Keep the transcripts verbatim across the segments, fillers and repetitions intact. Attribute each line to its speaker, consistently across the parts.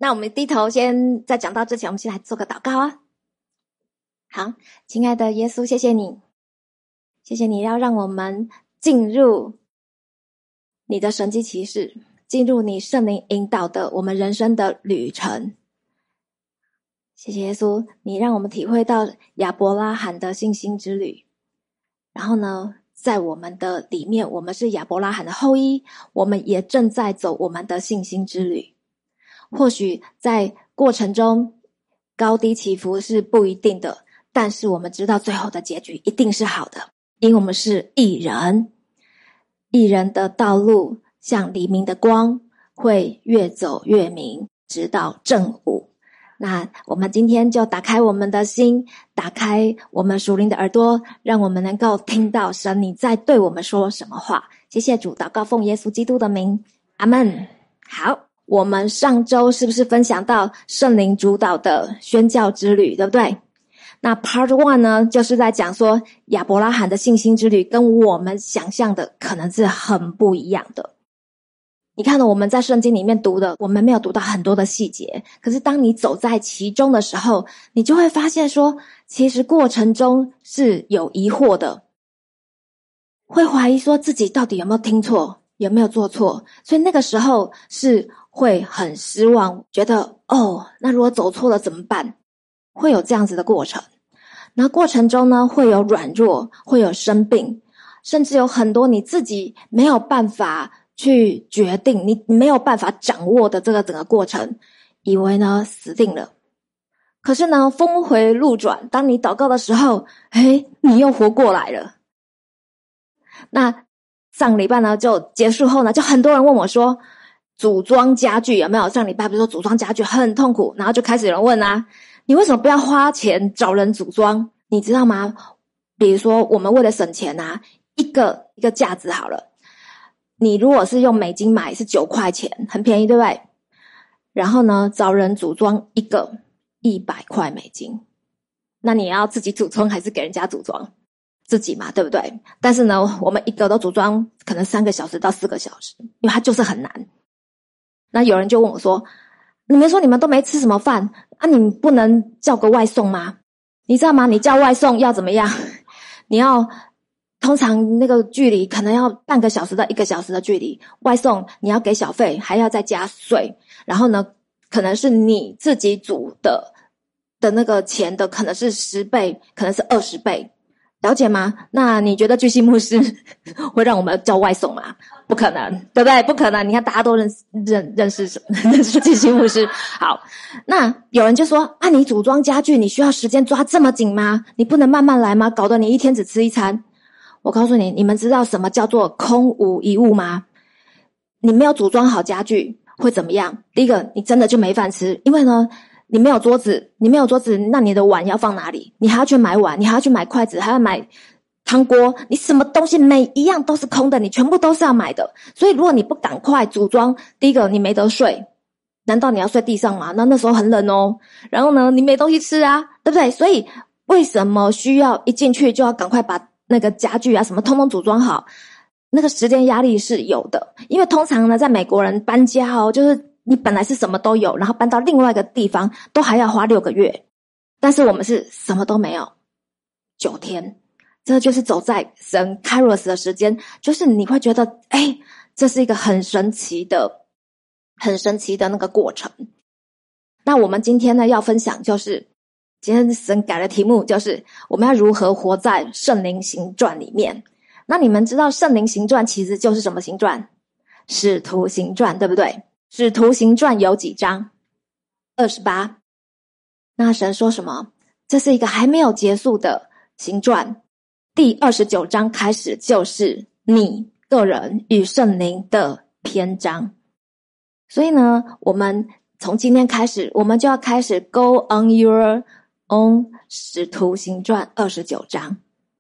Speaker 1: 那我们低头先在讲到之前，我们先来做个祷告啊。好，亲爱的耶稣，谢谢你，谢谢你要让我们进入你的神迹奇事，进入你圣灵引导的我们人生的旅程。谢谢耶稣，你让我们体会到亚伯拉罕的信心之旅。然后呢，在我们的里面，我们是亚伯拉罕的后裔，我们也正在走我们的信心之旅。或许在过程中高低起伏是不一定的，但是我们知道最后的结局一定是好的，因为我们是义人。义人的道路像黎明的光，会越走越明，直到正午。那我们今天就打开我们的心，打开我们属灵的耳朵，让我们能够听到神你在对我们说什么话。谢谢主，祷告奉耶稣基督的名，阿们。好，我们上周是不是分享到圣灵主导的宣教之旅，对不对？那 part one 呢，就是在讲说亚伯拉罕的信心之旅跟我们想象的可能是很不一样的。你看到我们在圣经里面读的，我们没有读到很多的细节，可是当你走在其中的时候，你就会发现说，其实过程中是有疑惑的，会怀疑说自己到底有没有听错，有没有做错，所以那个时候是会很失望，觉得哦，那如果走错了怎么办？会有这样子的过程。然后过程中呢，会有软弱，会有生病，甚至有很多你自己没有办法去决定，你没有办法掌握的这个整个过程，以为呢死定了。可是呢，峰回路转，当你祷告的时候，诶，你又活过来了。那上礼拜呢就结束后呢，就很多人问我说，组装家具有没有？上礼拜不是说组装家具很痛苦，然后就开始有人问啊，你为什么不要花钱找人组装？你知道吗？比如说我们为了省钱啊，一个一个架子好了，你如果是用美金买是九块钱，很便宜对不对？然后呢找人组装一个一百块美金，那你要自己组装还是给人家组装？自己嘛，对不对？但是呢我们一个都组装可能三个小时到四个小时，因为它就是很难。那有人就问我说，你们说你们都没吃什么饭啊，你们不能叫个外送吗？你知道吗？你叫外送要怎么样？你要通常那个距离可能要半个小时到一个小时的距离，外送你要给小费，还要再加税，然后呢可能是你自己煮的的那个钱的可能是十倍，可能是二十倍，了解吗？那你觉得巨星牧师会让我们叫外送吗？不可能，对不对？不可能。你看大家都认识认认识认识巨星牧师。好，那有人就说啊，你组装家具你需要时间抓这么紧吗？你不能慢慢来吗？搞得你一天只吃一餐。我告诉你，你们知道什么叫做空无一物吗？你没有组装好家具会怎么样？第一个，你真的就没饭吃，因为呢你没有桌子，你没有桌子，那你的碗要放哪里？你还要去买碗，你还要去买筷子，还要买汤锅，你什么东西每一样都是空的，你全部都是要买的。所以如果你不赶快组装，第一个你没得睡，难道你要睡地上吗？那那时候很冷哦。然后呢你没东西吃啊，对不对？所以为什么需要一进去就要赶快把那个家具啊什么通通组装好？那个时间压力是有的，因为通常呢在美国人搬家哦，就是你本来是什么都有，然后搬到另外一个地方都还要花六个月，但是我们是什么都没有，九天。这就是走在神 Kairos 的时间，就是你会觉得诶，这是一个很神奇的很神奇的那个过程。那我们今天呢要分享，就是今天神改的题目，就是我们要如何活在圣灵行传里面。那你们知道圣灵行传其实就是什么行传？使徒行传，对不对？使徒行传有几章？二十八。那神说什么？这是一个还没有结束的行传，第二十九章开始就是你个人与圣灵的篇章。所以呢我们从今天开始，我们就要开始 go on your own 使徒行传二十九章。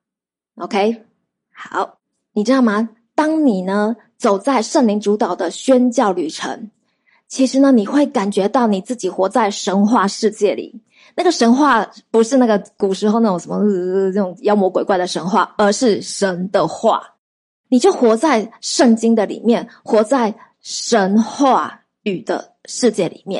Speaker 1: OK， 好，你知道吗？当你呢走在圣灵主导的宣教旅程，其实呢你会感觉到你自己活在神话世界里。那个神话不是那个古时候那种什么、呃、这种妖魔鬼怪的神话，而是神的话。你就活在圣经的里面，活在神话语的世界里面。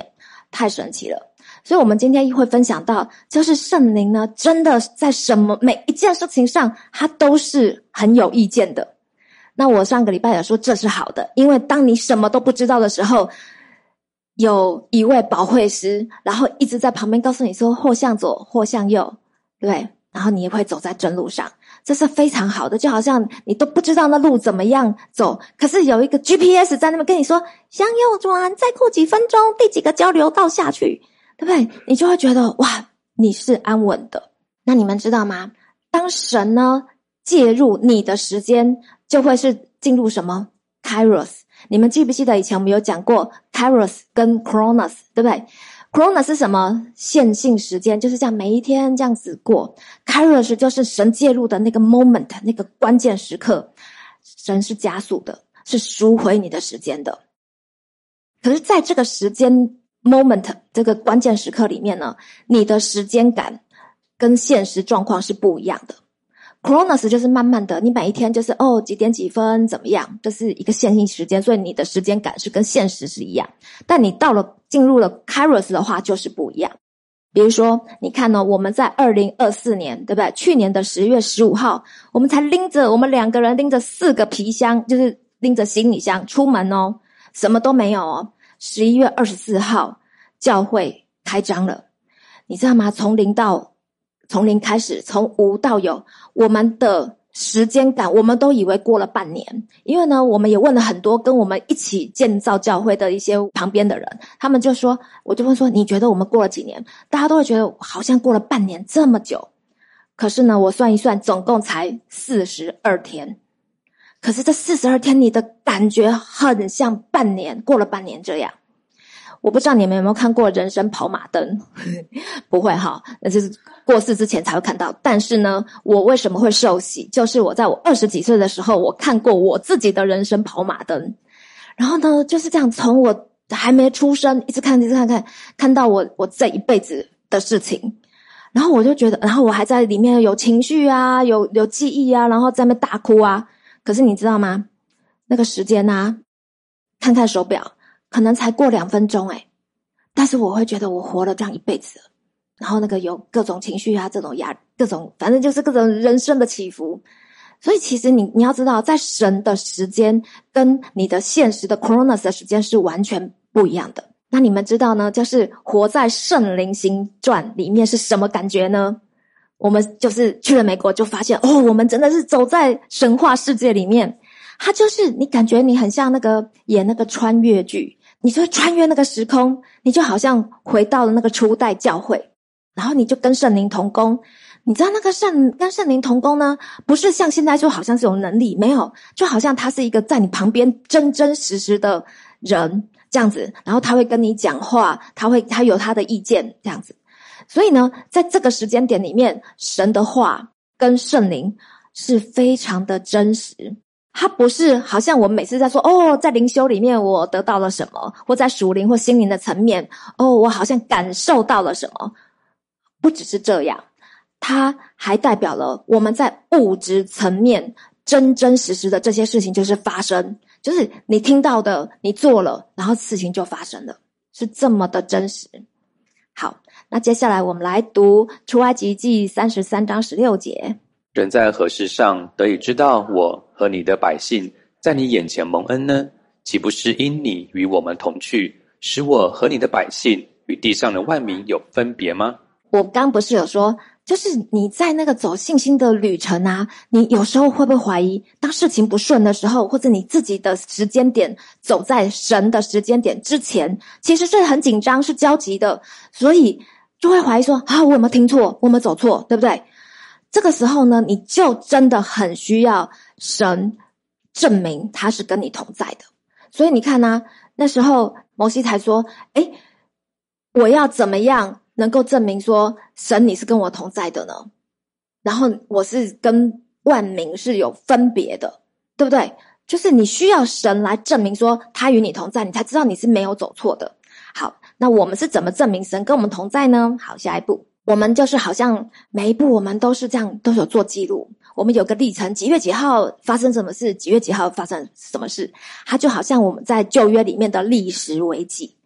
Speaker 1: 太神奇了。所以我们今天会分享到，就是圣灵呢，真的在什么每一件事情上，他都是很有意见的。那我上个礼拜有说这是好的，因为当你什么都不知道的时候，有一位保惠师，然后一直在旁边告诉你说或向左或向右，对不对？然后你也会走在正路上，这是非常好的。就好像你都不知道那路怎么样走，可是有一个 G P S 在那边跟你说向右转，再过几分钟第几个交流道下去，对不对？你就会觉得哇，你是安稳的。那你们知道吗？当神呢介入你的时间，就会是进入什么 Kairos。 你们记不记得以前我们有讲过 Kairos 跟 Chronos， 对不对？ Chronos 是什么？线性时间，就是这样每一天这样子过。 Kairos 就是神介入的那个 moment， 那个关键时刻，神是加速的，是赎回你的时间的。可是在这个时间 moment 这个关键时刻里面呢，你的时间感跟现实状况是不一样的。Chronos 就是慢慢的，你每一天就是哦几点几分怎么样，这是一个线性时间，所以你的时间感是跟现实是一样。但你到了进入了 Kairos 的话就是不一样。比如说你看哦，我们在二零二四年，对不对？去年的十月十五号，我们才拎着我们两个人拎着四个皮箱，就是拎着行李箱出门哦，什么都没有哦。十一月二十四号教会开张了，你知道吗？从零到从零开始，从无到有，我们的时间感我们都以为过了半年。因为呢我们也问了很多跟我们一起建造教会的一些旁边的人，他们就说，我就问说你觉得我们过了几年？大家都会觉得好像过了半年这么久。可是呢我算一算总共才四十二天，可是这四十二天你的感觉很像半年，过了半年这样。我不知道你们有没有看过人生跑马灯不会哈，那就是过世之前才会看到。但是呢我为什么会受洗，就是我在我二十几岁的时候，我看过我自己的人生跑马灯。然后呢就是这样，从我还没出生一直看一直看看看到我我这一辈子的事情。然后我就觉得，然后我还在里面有情绪啊，有有记忆啊，然后在那边大哭啊。可是你知道吗？那个时间啊，看看手表可能才过两分钟诶，但是我会觉得我活了这样一辈子了。然后那个有各种情绪啊，这种压各种反正就是各种人生的起伏。所以其实你你要知道，在神的时间跟你的现实的 Chronos 的时间是完全不一样的。那你们知道呢，就是活在圣灵行传里面是什么感觉呢？我们就是去了美国就发现，哦，我们真的是走在神话世界里面。它就是你感觉你很像那个演那个穿越剧，你就穿越那个时空，你就好像回到了那个初代教会，然后你就跟圣灵同工。你知道那个圣跟圣灵同工呢，不是像现在就好像是有能力，没有，就好像他是一个在你旁边真真实实的人这样子，然后他会跟你讲话，他会他有他的意见这样子。所以呢在这个时间点里面，神的话跟圣灵是非常的真实。它不是好像我们每次在说哦，在灵修里面我得到了什么，或在属灵或心灵的层面，哦，我好像感受到了什么。不只是这样，它还代表了我们在物质层面真真实实的这些事情就是发生，就是你听到的，你做了，然后事情就发生了，是这么的真实。好，那接下来我们来读出埃及记三十三章十六节。
Speaker 2: 人在何事上得以知道我和你的百姓在你眼前蒙恩呢？岂不是因你与我们同去，使我和你的百姓与地上的万民有分别吗？
Speaker 1: 我刚不是有说，就是你在那个走信心的旅程啊，你有时候会不会怀疑，当事情不顺的时候，或者你自己的时间点走在神的时间点之前，其实是很紧张，是焦急的，所以就会怀疑说啊，我有没有听错，我有没有走错，对不对？这个时候呢，你就真的很需要神证明他是跟你同在的。所以你看啊，那时候摩西才说，诶，我要怎么样能够证明说神你是跟我同在的呢？然后我是跟万民是有分别的，对不对？就是你需要神来证明说他与你同在，你才知道你是没有走错的。好，那我们是怎么证明神跟我们同在呢？好，下一步我们就是好像每一步我们都是这样，都有做记录，我们有个历程，几月几号发生什么事，几月几号发生什么事，它就好像我们在旧约里面的历史为记，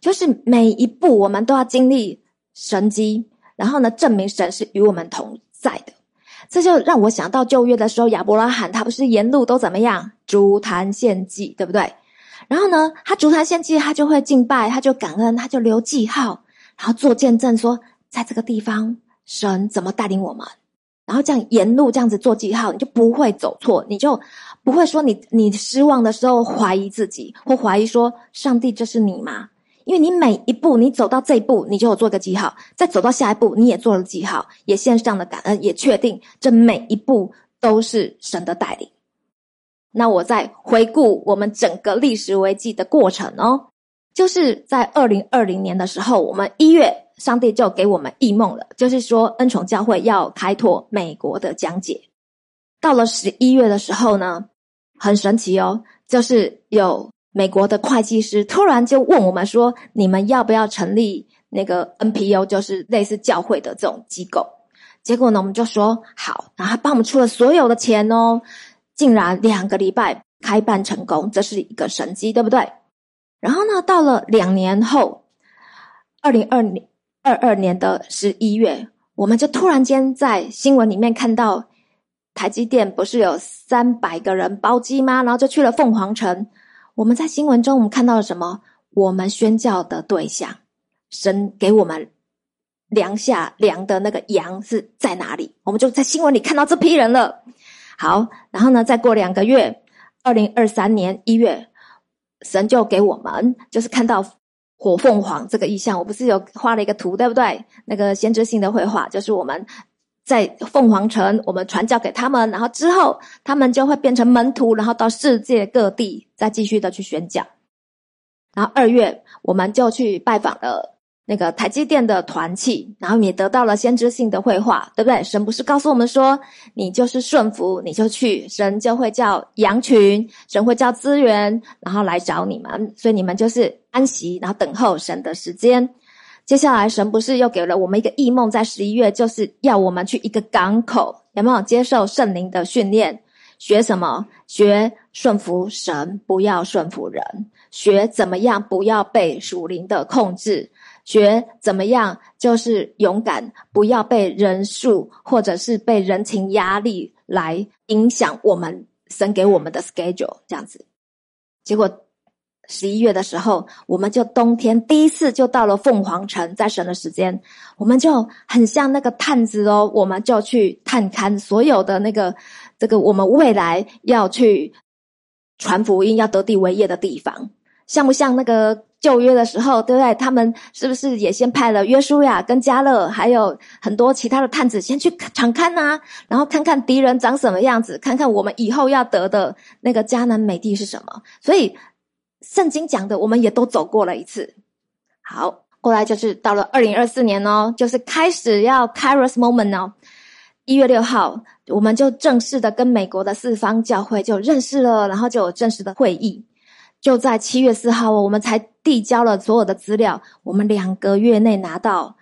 Speaker 1: 就是每一步我们都要经历神迹，然后呢，证明神是与我们同在的。这就让我想到旧约的时候，亚伯拉罕他不是沿路都怎么样？筑坛献祭，对不对？然后呢，他筑坛献祭，他就会敬拜，他就感恩，他就留记号，然后做见证说，在这个地方神怎么带领我们，然后这样沿路这样子做记号，你就不会走错，你就不会说你你失望的时候怀疑自己，或怀疑说上帝这是你吗？因为你每一步你走到这一步，你就有做个记号，再走到下一步你也做了记号，也献上了感恩，也确定这每一步都是神的带领。那我再回顾我们整个历史危机的过程哦，就是在二零二零年的时候，我们一月上帝就给我们异梦了，就是说恩宠教会要开拓美国的讲解。到了十一月的时候呢，很神奇哦，就是有美国的会计师突然就问我们说，你们要不要成立那个 N P O， 就是类似教会的这种机构。结果呢，我们就说好，然后他帮我们出了所有的钱哦，竟然两个礼拜开办成功，这是一个神迹，对不对？然后呢，到了两年后，二零二二年的十一月，我们就突然间在新闻里面看到台积电不是有三百个人包机吗？然后就去了凤凰城。我们在新闻中我们看到了什么？我们宣教的对象，神给我们量下量的那个羊是在哪里，我们就在新闻里看到这批人了。好，然后呢，再过两个月，二零二三年一月，神就给我们就是看到火凤凰这个意象，我不是有画了一个图，对不对？那个先知性的绘画，就是我们在凤凰城，我们传教给他们，然后之后他们就会变成门徒，然后到世界各地再继续的去宣讲。然后二月我们就去拜访了那个台积电的团契，然后也得到了先知性的绘画，对不对？神不是告诉我们说，你就是顺服，你就去，神就会叫羊群，神会叫资源，然后来找你们，所以你们就是安息，然后等候神的时间。接下来神不是又给了我们一个异梦，在十一月就是要我们去一个港口，有没有接受圣灵的训练？学什么？学顺服神，不要顺服人，学怎么样不要被属灵的控制，学怎么样就是勇敢，不要被人数或者是被人情压力来影响我们神给我们的 schedule， 这样子。结果十一月的时候，我们就冬天第一次就到了凤凰城，在神的时间，我们就很像那个探子哦，我们就去探勘所有的那个这个我们未来要去传福音要得地为业的地方，像不像那个旧约的时候，对不对？他们是不是也先派了约书亚跟迦勒还有很多其他的探子先去场勘啊，然后看看敌人长什么样子，看看我们以后要得的那个迦南美地是什么。所以圣经讲的我们也都走过了一次。好，后来就是到了二零二四年哦，就是开始要 Kairos moment 哦，一月六号我们就正式的跟美国的四方教会就认识了，然后就有正式的会议。就在七月四号我们才递交了所有的资料，我们两个月内拿到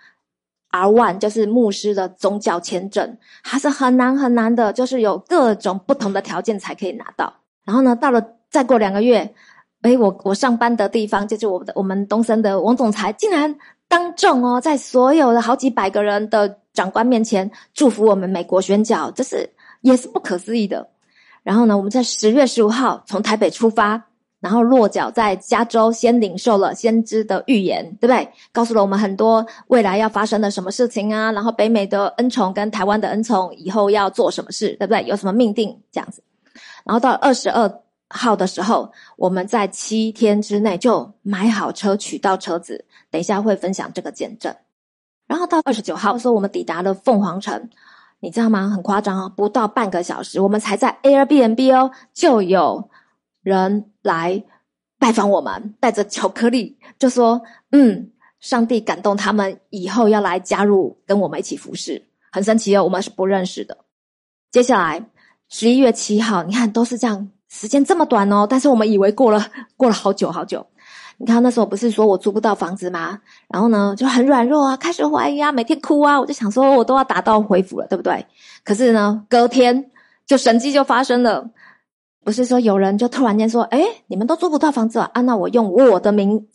Speaker 1: R 一 就是牧师的宗教签证，还是很难很难的，就是有各种不同的条件才可以拿到。然后呢，到了再过两个月，诶，我我上班的地方就是我们的我们东森的王总裁竟然当众哦，在所有的好几百个人的长官面前祝福我们美国宣教，这是也是不可思议的。然后呢，我们在十月十五号从台北出发，然后落脚在加州，先领受了先知的预言，对不对？告诉了我们很多未来要发生的什么事情啊，然后北美的恩宠跟台湾的恩宠以后要做什么事，对不对？有什么命定这样子。然后到二十二号的时候，我们在七天之内就买好车，取到车子，等一下会分享这个见证。然后到二十九号说我们抵达了凤凰城，你知道吗？很夸张哦，不到半个小时我们才在 Airbnb 哦，就有人来拜访我们，带着巧克力，就说嗯，上帝感动他们以后要来加入跟我们一起服侍，很神奇哦，我们是不认识的。接下来十一月七号，你看都是这样，时间这么短哦，但是我们以为过了过了好久好久。你看那时候不是说我租不到房子吗？然后呢就很软弱啊，开始怀疑啊，每天哭啊，我就想说我都要达到恢复了，对不对？可是呢隔天就神迹就发生了，不是说有人就突然间说，诶，你们都租不到房子啊，啊那我用我的名字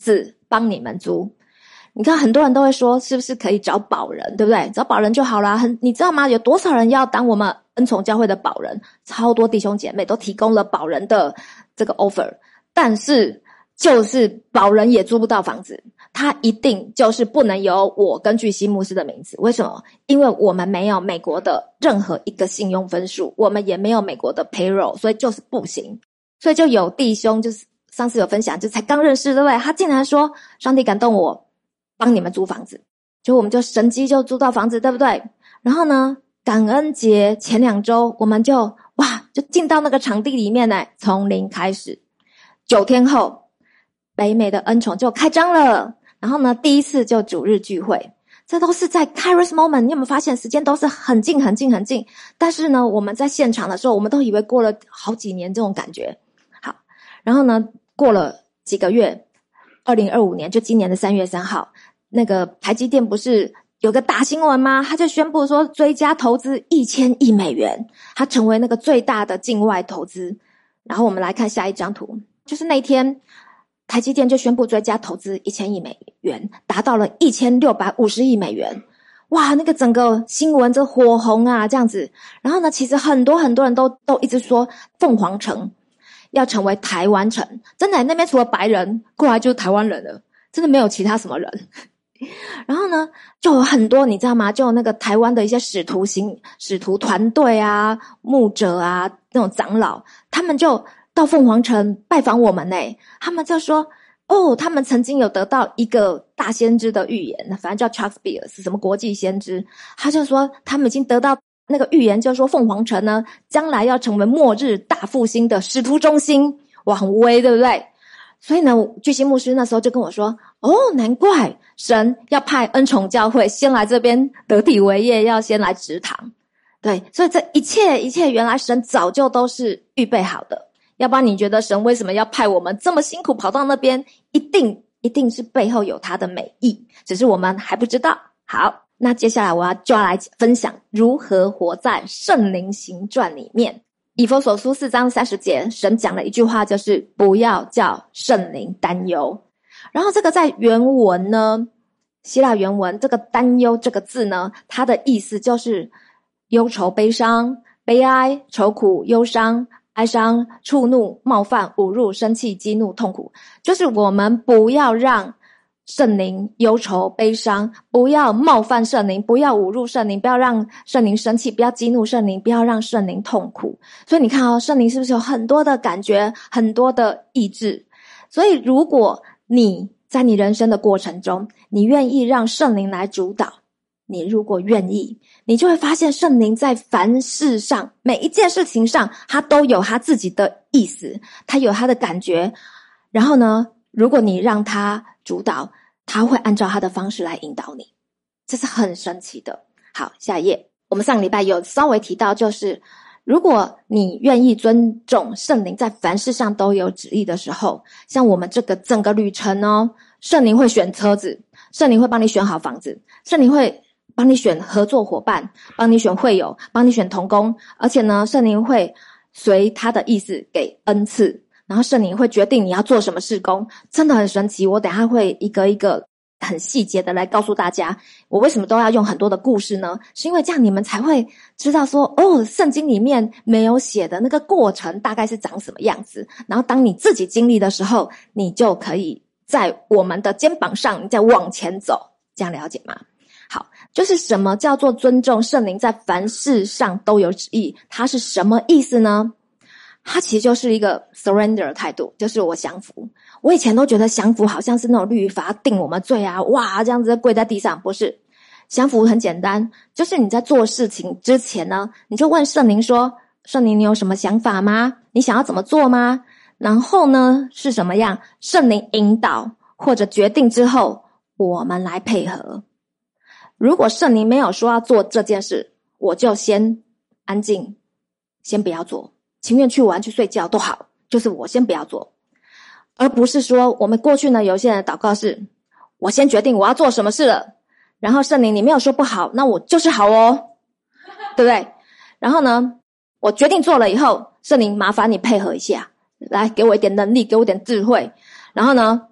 Speaker 1: 帮你们租。你看很多人都会说是不是可以找保人，对不对？找保人就好啦。很你知道吗？有多少人要当我们恩宠教会的保人？超多弟兄姐妹都提供了保人的这个 offer， 但是就是保人也租不到房子，他一定就是不能由我根据西牧师的名字。为什么？因为我们没有美国的任何一个信用分数，我们也没有美国的 payroll， 所以就是不行。所以就有弟兄就是上次有分享，就才刚认识，对不对？他竟然说上帝感动我帮你们租房子，就我们就神机就租到房子，对不对？然后呢，感恩节前两周我们就哇就进到那个场地里面呢，从零开始。九天后北美的恩宠就开张了，然后呢第一次就主日聚会，这都是在 Kairos moment。 你有没有发现时间都是很近很近很近，但是呢我们在现场的时候我们都以为过了好几年这种感觉。好，然后呢过了几个月，二零二五年就今年的三月三号，那个台积电不是有个大新闻吗？他就宣布说追加投资一千亿美元，他成为那个最大的境外投资。然后我们来看下一张图，就是那天台积电就宣布追加投资一千亿美元，达到了一千六百五十亿美元。哇，那个整个新闻这火红啊这样子。然后呢其实很多很多人都都一直说凤凰城要成为台湾城，真的那边除了白人过来就是台湾人了，真的没有其他什么人。然后呢就有很多你知道吗，就有那个台湾的一些使徒行使徒团队啊牧者啊那种长老，他们就到凤凰城拜访我们耶。他们就说哦他们曾经有得到一个大先知的预言，反正叫 Chuck Spears 是什么国际先知，他就说他们已经得到那个预言，就是说凤凰城呢将来要成为末日大复兴的使徒中心。哇很威对不对？所以呢巨星牧师那时候就跟我说哦难怪神要派恩宠教会先来这边得体为业，要先来植堂。对，所以这一切一切原来神早就都是预备好的，要不然你觉得神为什么要派我们这么辛苦跑到那边？一定一定是背后有他的美意，只是我们还不知道。好，那接下来我要就要来分享如何活在圣灵行传里面。以弗所书四章三十节，神讲了一句话，就是不要叫圣灵担忧。然后这个在原文呢，希腊原文这个担忧这个字呢，它的意思就是忧愁悲伤、悲哀、愁苦、忧伤、哀伤、触怒、冒犯、侮辱、生气、激怒、痛苦，就是我们不要让圣灵忧愁悲伤，不要冒犯圣灵，不要侮辱圣灵，不要让圣灵生气，不要激怒圣灵，不要让圣灵痛苦。所以你看哦，圣灵是不是有很多的感觉，很多的意志？所以如果你在你人生的过程中，你愿意让圣灵来主导，你如果愿意，你就会发现圣灵在凡事上，每一件事情上，他都有他自己的意思，他有他的感觉。然后呢，如果你让他主导，他会按照他的方式来引导你，这是很神奇的。好，下一页。我们上个礼拜有稍微提到，就是如果你愿意尊重圣灵在凡事上都有旨意的时候，像我们这个整个旅程哦，圣灵会选车子，圣灵会帮你选好房子，圣灵会帮你选合作伙伴，帮你选会友，帮你选同工，而且呢圣灵会随他的意思给恩赐，然后圣灵会决定你要做什么事工，真的很神奇。我等一下会一个一个很细节的来告诉大家，我为什么都要用很多的故事呢？是因为这样你们才会知道说，哦，圣经里面没有写的那个过程大概是长什么样子，然后当你自己经历的时候，你就可以在我们的肩膀上你再往前走，这样了解吗？好，就是什么叫做尊重圣灵在凡事上都有旨意，它是什么意思呢？它其实就是一个 surrender 的态度，就是我降服。我以前都觉得降服好像是那种律法定我们罪啊，哇这样子跪在地上，不是。降服很简单，就是你在做事情之前呢，你就问圣灵说，圣灵你有什么想法吗？你想要怎么做吗？然后呢是什么样，圣灵引导或者决定之后，我们来配合。如果圣灵没有说要做这件事，我就先安静，先不要做，情愿去玩去睡觉都好，就是我先不要做。而不是说我们过去呢有些人的祷告是，我先决定我要做什么事了，然后圣灵你没有说不好，那我就是好哦，对不对？然后呢我决定做了以后，圣灵麻烦你配合一下，来给我一点能力，给我一点智慧，然后呢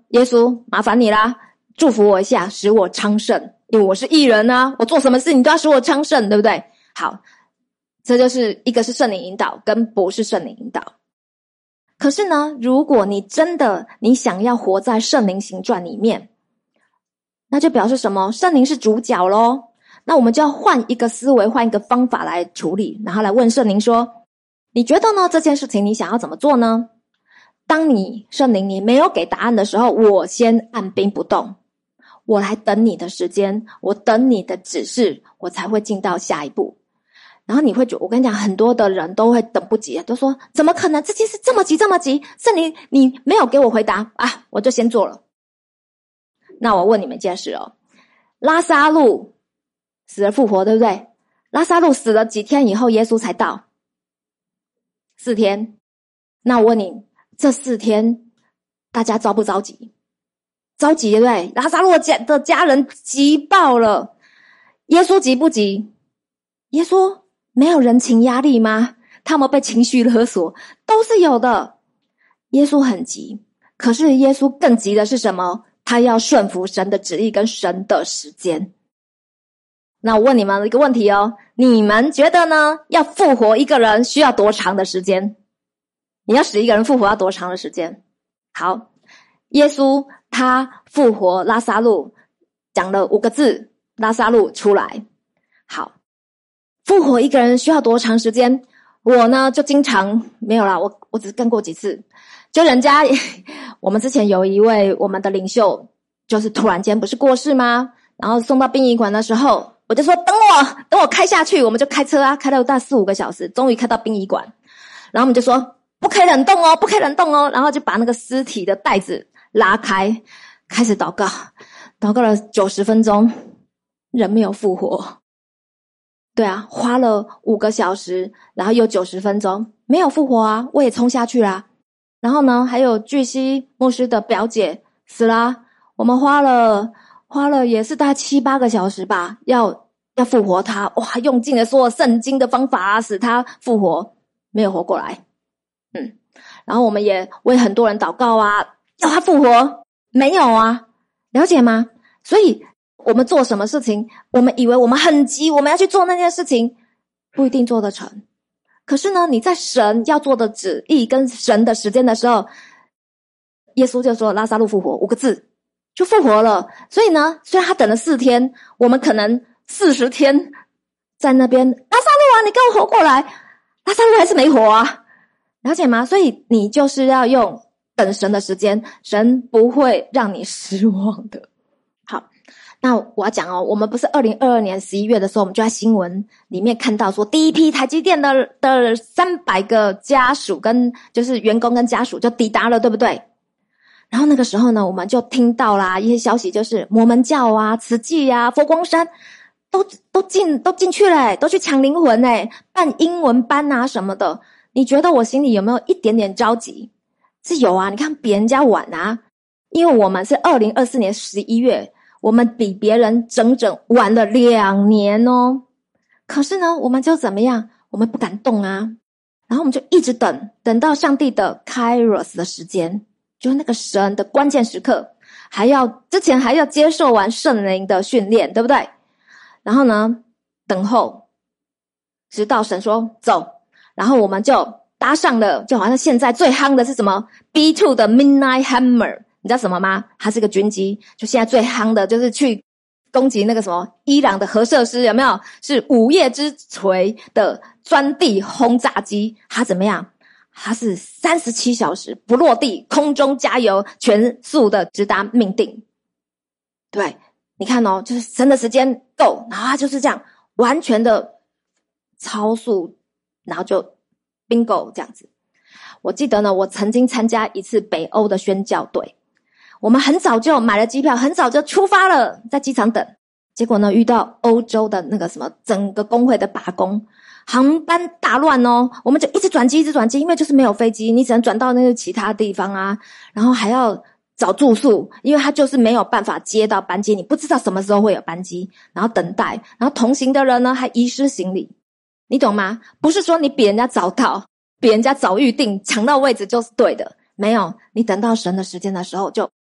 Speaker 1: 耶稣麻烦你啦，祝福我一下，使我昌盛，因为我是义人啊，我做什么事你都要使我昌盛，对不对？好，这就是一个是圣灵引导跟不是圣灵引导。可是呢，如果你真的你想要活在圣灵行传里面，那就表示什么？圣灵是主角咯。那我们就要换一个思维，换一个方法来处理，然后来问圣灵说，你觉得呢？这件事情你想要怎么做呢？当你圣灵你没有给答案的时候，我先按兵不动，我来等你的时间，我等你的指示，我才会进到下一步。然后你会觉得，我跟你讲，很多的人都会等不及，都说怎么可能？这件事这么急这么急，圣灵你没有给我回答啊，我就先做了。那我问你们一件事哦，拉撒路死而复活，对不对？拉撒路死了几天以后，耶稣才到？四天。那我问你，这四天大家着不着急？着急，对不对？拉撒路的家的家人急爆了，耶稣急不急？耶稣没有人情压力吗？他们被情绪勒索，都是有的。耶稣很急，可是耶稣更急的是什么？他要顺服神的旨意跟神的时间。那我问你们一个问题哦，你们觉得呢？要复活一个人需要多长的时间？你要使一个人复活要多长的时间？好，耶稣他复活拉撒路，讲了五个字，拉撒路出来。好，复活一个人需要多长时间？我呢就经常没有啦，我我只跟过几次。就人家我们之前有一位我们的领袖，就是突然间不是过世吗？然后送到殡仪馆的时候，我就说等我等我开下去，我们就开车啊，开了大四五个小时，终于开到殡仪馆。然后我们就说不可以冷冻哦，不可以冷冻哦，然后就把那个尸体的袋子拉开，开始祷告，祷告了九十分钟，人没有复活。对啊，花了五个小时，然后又九十分钟，没有复活啊，我也冲下去啦。然后呢，还有巨溪牧师的表姐死啦，我们花了花了也是大概七八个小时吧，要要复活他，哇，用尽了所有圣经的方法啊，使他复活，没有活过来。嗯，然后我们也为很多人祷告啊，要他复活，没有啊，了解吗？所以我们做什么事情，我们以为我们很急，我们要去做那件事情，不一定做得成。可是呢，你在神要做的旨意跟神的时间的时候，耶稣就说拉撒路复活五个字就复活了。所以呢，虽然他等了四天，我们可能四十天在那边，拉撒路啊，你给我活过来，拉撒路还是没活啊，了解吗？所以你就是要用等神的时间，神不会让你失望的。好，那我要讲哦，我们不是二零二二年十一月的时候，我们就在新闻里面看到说，第一批台积电的的三百个家属跟就是员工跟家属就抵达了，对不对？然后那个时候呢，我们就听到啦一些消息，就是摩门教啊、慈济啊、佛光山都都进都进去了，都去抢灵魂诶，办英文班啊什么的。你觉得我心里有没有一点点着急？是有啊，你看比人家晚啊，因为我们是二零二四年十一月，我们比别人整整晚了两年哦。可是呢，我们就怎么样？我们不敢动啊，然后我们就一直等，等到上帝的 Kairos 的时间，就是那个神的关键时刻，还要之前还要接受完圣灵的训练，对不对？然后呢，等候，直到神说走，然后我们就搭上了，就好像现在最夯的是什么 B 二 的 Midnight Hammer， 你知道什么吗？它是个军机，就现在最夯的就是去攻击那个什么伊朗的核设施，有没有？是午夜之锤的钻地轰炸机，它怎么样？它是三十七小时不落地，空中加油，全速的直达命定。对，你看哦，就是神的时间够，然后它就是这样完全的超速，然后就 bingo 这样子。我记得呢，我曾经参加一次北欧的宣教队，我们很早就买了机票，很早就出发了，在机场等。结果呢，遇到欧洲的那个什么整个工会的罢工，航班大乱哦，我们就一直转机一直转机，因为就是没有飞机，你只能转到那个其他地方啊，然后还要找住宿，因为他就是没有办法接到班机，你不知道什么时候会有班机，然后等待，然后同行的人呢还遗失行李，你懂吗？不是说你比人家早到，比人家早预定，抢到位置就是对的，没有，你等到神的时间的时候就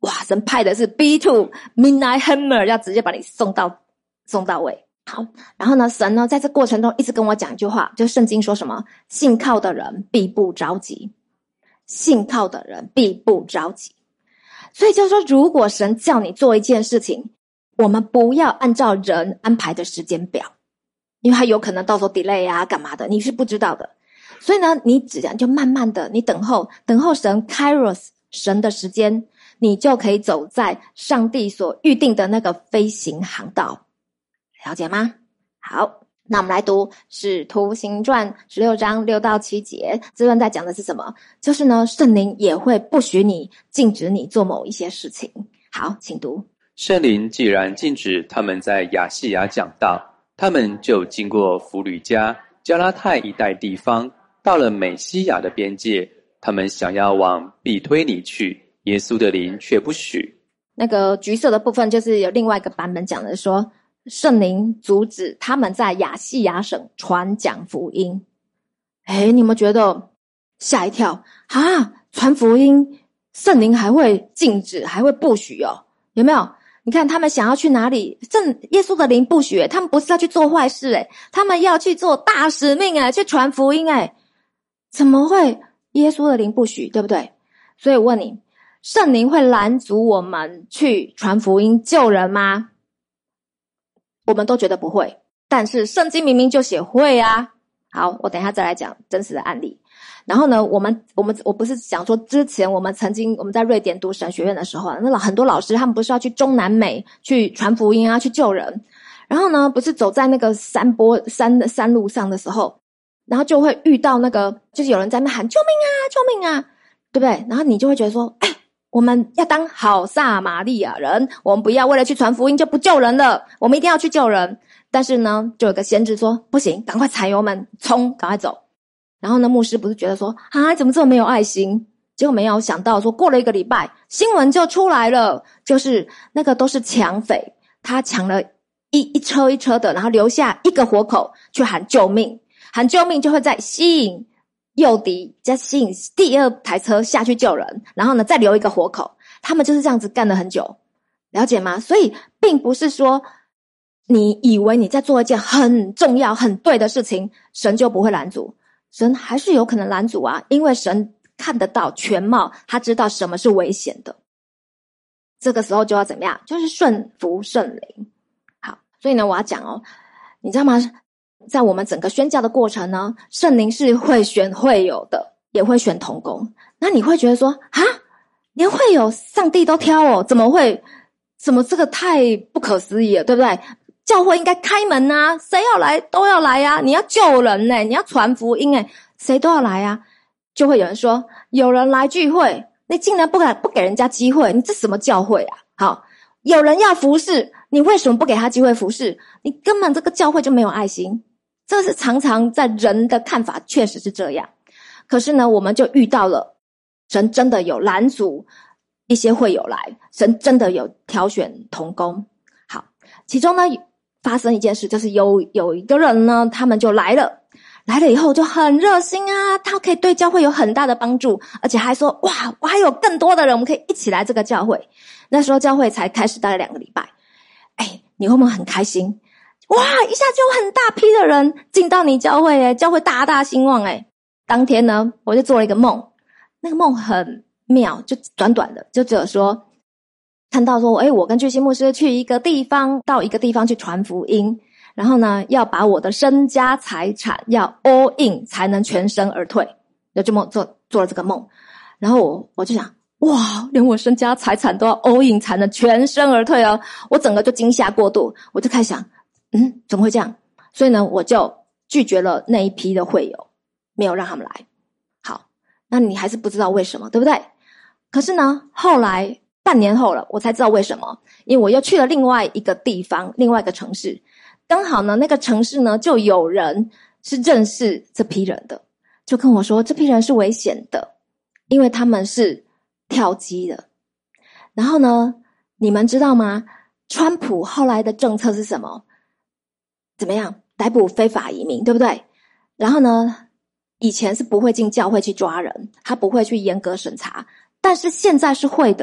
Speaker 1: 哇，神派的是 B two Midnight Hammer， 要直接把你送到送到位。好，然后呢，神呢在这过程中一直跟我讲一句话，就圣经说什么，信靠的人必不着急，信靠的人必不着急。所以就是说，如果神叫你做一件事情，我们不要按照人安排的时间表，因为他有可能到时候 delay 啊干嘛的，你是不知道的。所以呢，你只要就慢慢的，你等候等候神 Kairos 神的时间，你就可以走在上帝所预定的那个飞行航道，了解吗？好，那我们来读使徒行传十六章六到七节，这段在讲的是什么？就是呢，圣灵也会不许你禁止你做某一些事情。好，请读。
Speaker 2: 圣灵既然禁止他们在亚细亚讲道，他们就经过弗吕家、加拉太一带地方，到了美西亚的边界，他们想要往庇推尼去，耶稣的灵却不许。
Speaker 1: 那个橘色的部分就是有另外一个版本讲的说，圣灵阻止他们在亚细亚省传讲福音。诶，你们觉得吓一跳啊？传福音圣灵还会禁止，还会不许哦？有没有？你看他们想要去哪里，圣耶稣的灵不许，他们不是要去做坏事诶，他们要去做大使命诶，去传福音诶，怎么会耶稣的灵不许，对不对？所以我问你，圣灵会拦阻我们去传福音救人吗？我们都觉得不会，但是圣经明明就写会啊。好，我等一下再来讲真实的案例。然后呢，我们我们我不是讲说之前我们曾经我们在瑞典读神学院的时候啊，那老很多老师他们不是要去中南美去传福音啊，去救人。然后呢，不是走在那个山坡山的山路上的时候，然后就会遇到那个就是有人在那喊救命啊救命啊，对不对？然后你就会觉得说，哎，我们要当好撒玛利亚人，我们不要为了去传福音就不救人了，我们一定要去救人。但是呢，就有个先知说不行，赶快踩油门冲，赶快走。然后呢，牧师不是觉得说啊，怎么这么没有爱心？结果没有想到说，过了一个礼拜，新闻就出来了，就是那个都是抢匪，他抢了一一车一车的，然后留下一个活口去喊救命，喊救命就会再吸引诱敌，再吸引第二台车下去救人，然后呢再留一个活口，他们就是这样子干了很久，了解吗？所以并不是说你以为你在做一件很重要很对的事情，神就不会拦阻，神还是有可能拦阻啊，因为神看得到全貌，他知道什么是危险的。这个时候就要怎么样？就是顺服圣灵。好，所以呢，我要讲哦，你知道吗？在我们整个宣教的过程呢，圣灵是会选会友的，也会选同工。那你会觉得说，啊，连会友上帝都挑哦，怎么会？怎么这个太不可思议了，对不对？教会应该开门啊，谁要来都要来啊，你要救人呢、欸，你要传福音诶，谁都要来啊。就会有人说，有人来聚会，你竟然不给不给人家机会，你这什么教会啊？好，有人要服侍，你为什么不给他机会服侍？你根本这个教会就没有爱心。这是常常在人的看法确实是这样。可是呢，我们就遇到了神真的有拦阻一些会友来，神真的有挑选同工。好，其中呢发生一件事，就是有有一个人呢，他们就来了，来了以后就很热心啊，他可以对教会有很大的帮助，而且还说，哇，我还有更多的人，我们可以一起来这个教会。那时候教会才开始大概两个礼拜，哎，你会不会很开心？哇，一下就很大批的人进到你教会诶，教会大大兴旺诶。当天呢，我就做了一个梦，那个梦很妙，就短短的，就只有说看到说，诶，我跟巨星牧师去一个地方，到一个地方去传福音，然后呢，要把我的身家财产要 all in 才能全身而退，就这么做做了这个梦。然后我我就想，哇，连我身家财产都要 all in 才能全身而退哦，我整个就惊吓过度，我就开始想，嗯，怎么会这样？所以呢，我就拒绝了那一批的会友，没有让他们来。好，那你还是不知道为什么，对不对？可是呢，后来半年后了，我才知道为什么，因为我又去了另外一个地方，另外一个城市，刚好呢，那个城市呢，就有人是认识这批人的，就跟我说，这批人是危险的，因为他们是跳机的。然后呢，你们知道吗？川普后来的政策是什么？怎么样？逮捕非法移民，对不对？然后呢，以前是不会进教会去抓人，他不会去严格审查，但是现在是会的。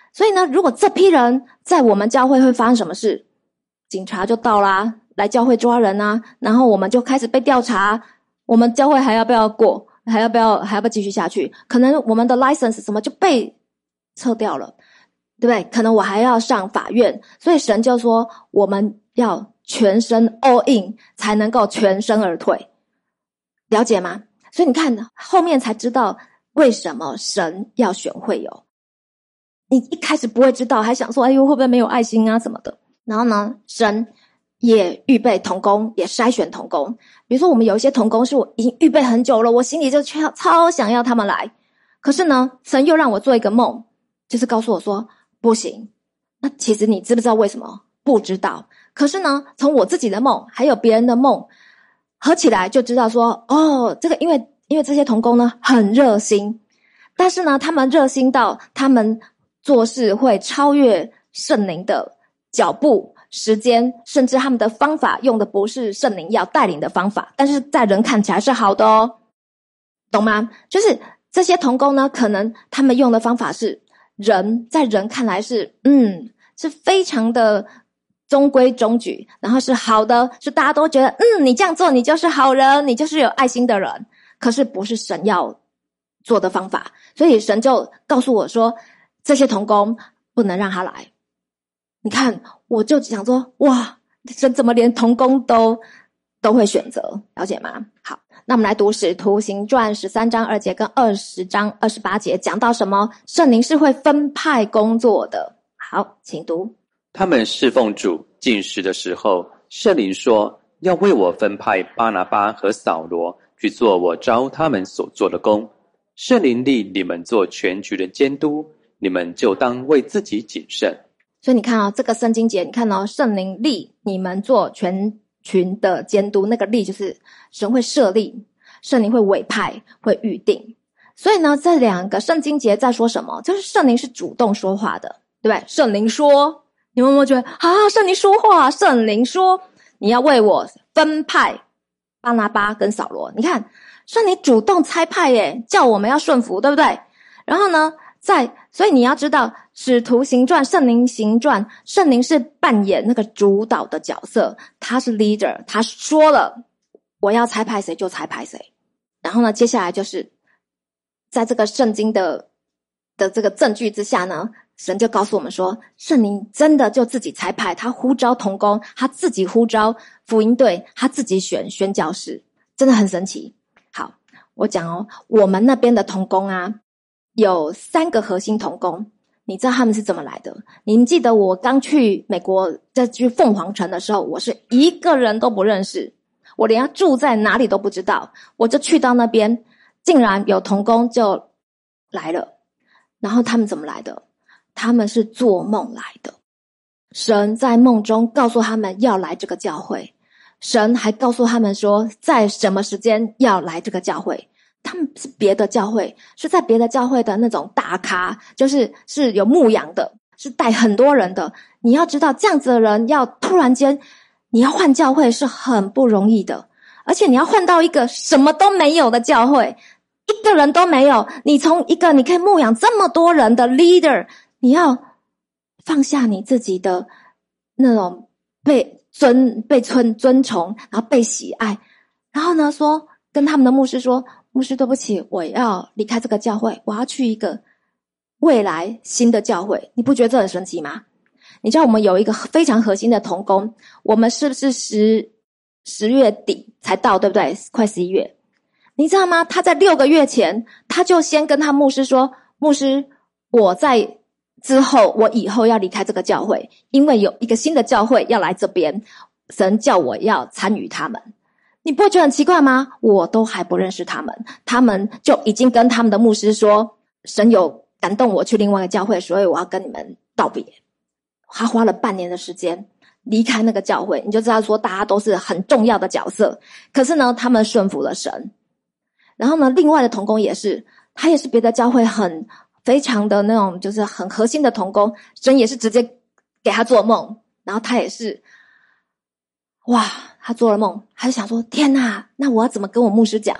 Speaker 1: 所以呢，如果这批人在我们教会会发生什么事？警察就到啦，来教会抓人啊，然后我们就开始被调查，我们教会还要不要过？还要不要还要不要继续下去？可能我们的 license 什么就被撤掉了，对不对？可能我还要上法院，所以神就说我们要全身 all in 才能够全身而退，了解吗？所以你看后面才知道为什么神要选会友。你一开始不会知道，还想说哎呦会不会没有爱心啊什么的。然后呢，神也预备同工，也筛选同工。比如说我们有一些同工是我已经预备很久了，我心里就超超想要他们来，可是呢神又让我做一个梦，就是告诉我说不行。那其实你知不知道为什么？不知道。可是呢从我自己的梦还有别人的梦合起来就知道说，哦，这个因为因为这些同工呢很热心，但是呢他们热心到他们做事会超越圣灵的脚步时间，甚至他们的方法用的不是圣灵要带领的方法，但是在人看起来是好的哦，懂吗？就是这些同工呢可能他们用的方法是人在人看来是嗯是非常的中规中矩，然后是好的，是大家都觉得嗯你这样做你就是好人，你就是有爱心的人，可是不是神要做的方法。所以神就告诉我说这些同工不能让他来。你看我就想说哇，神怎么连同工都都会选择，了解吗？好，那我们来读使徒行传十三章二节跟二十章二十八节，讲到什么？圣灵是会分派工作的。好，请读。
Speaker 2: 他们侍奉主进食的时候，圣灵说要为我分派巴拿巴和扫罗去做我召他们所做的工。圣灵立你们做全局的监督，你们就当为自己谨慎。
Speaker 1: 所以你看哦，这个圣经节，你看哦，圣灵立你们做全群的监督，那个立就是神会设立，圣灵会委派，会预定。所以呢，这两个圣经节在说什么？就是圣灵是主动说话的，对不对？圣灵说，你们有没有觉得啊？圣灵说话，圣灵说你要为我分派巴拿巴跟扫罗。你看，圣灵主动差派耶，叫我们要顺服，对不对？然后呢，在所以你要知道使徒行传圣灵行传，圣灵是扮演那个主导的角色，他是 leader， 他说了我要差派谁就差派谁。然后呢接下来就是在这个圣经的的这个证据之下呢，神就告诉我们说圣灵真的就自己差派，他呼召同工，他自己呼召福音队，他自己选宣教士，真的很神奇。好，我讲哦，我们那边的同工啊有三个核心同工，你知道他们是怎么来的？你们记得我刚去美国在去凤凰城的时候，我是一个人都不认识，我连他住在哪里都不知道，我就去到那边，竟然有同工就来了。然后他们怎么来的？他们是做梦来的，神在梦中告诉他们要来这个教会，神还告诉他们说在什么时间要来这个教会。他们是别的教会，是在别的教会的那种大咖，就是是有牧养的，是带很多人的。你要知道这样子的人要突然间你要换教会是很不容易的，而且你要换到一个什么都没有的教会，一个人都没有，你从一个你可以牧养这么多人的 leader， 你要放下你自己的那种被尊被尊尊崇，然后被喜爱，然后呢说跟他们的牧师说，牧师对不起，我要离开这个教会，我要去一个未来新的教会。你不觉得这很神奇吗？你知道我们有一个非常核心的同工，我们是不是十十月底才到，对不对？快十一月。你知道吗？他在六个月前他就先跟他牧师说，牧师我在之后我以后要离开这个教会，因为有一个新的教会要来这边，神叫我要参与他们。你不会觉得很奇怪吗？我都还不认识他们，他们就已经跟他们的牧师说，神有感动我去另外一个教会，所以我要跟你们道别。他花了半年的时间离开那个教会，你就知道说大家都是很重要的角色，可是呢他们顺服了神。然后呢另外的同工也是，他也是别的教会很非常的那种就是很核心的同工，神也是直接给他做梦，然后他也是哇，他做了梦，他就想说天哪，那我要怎么跟我牧师讲？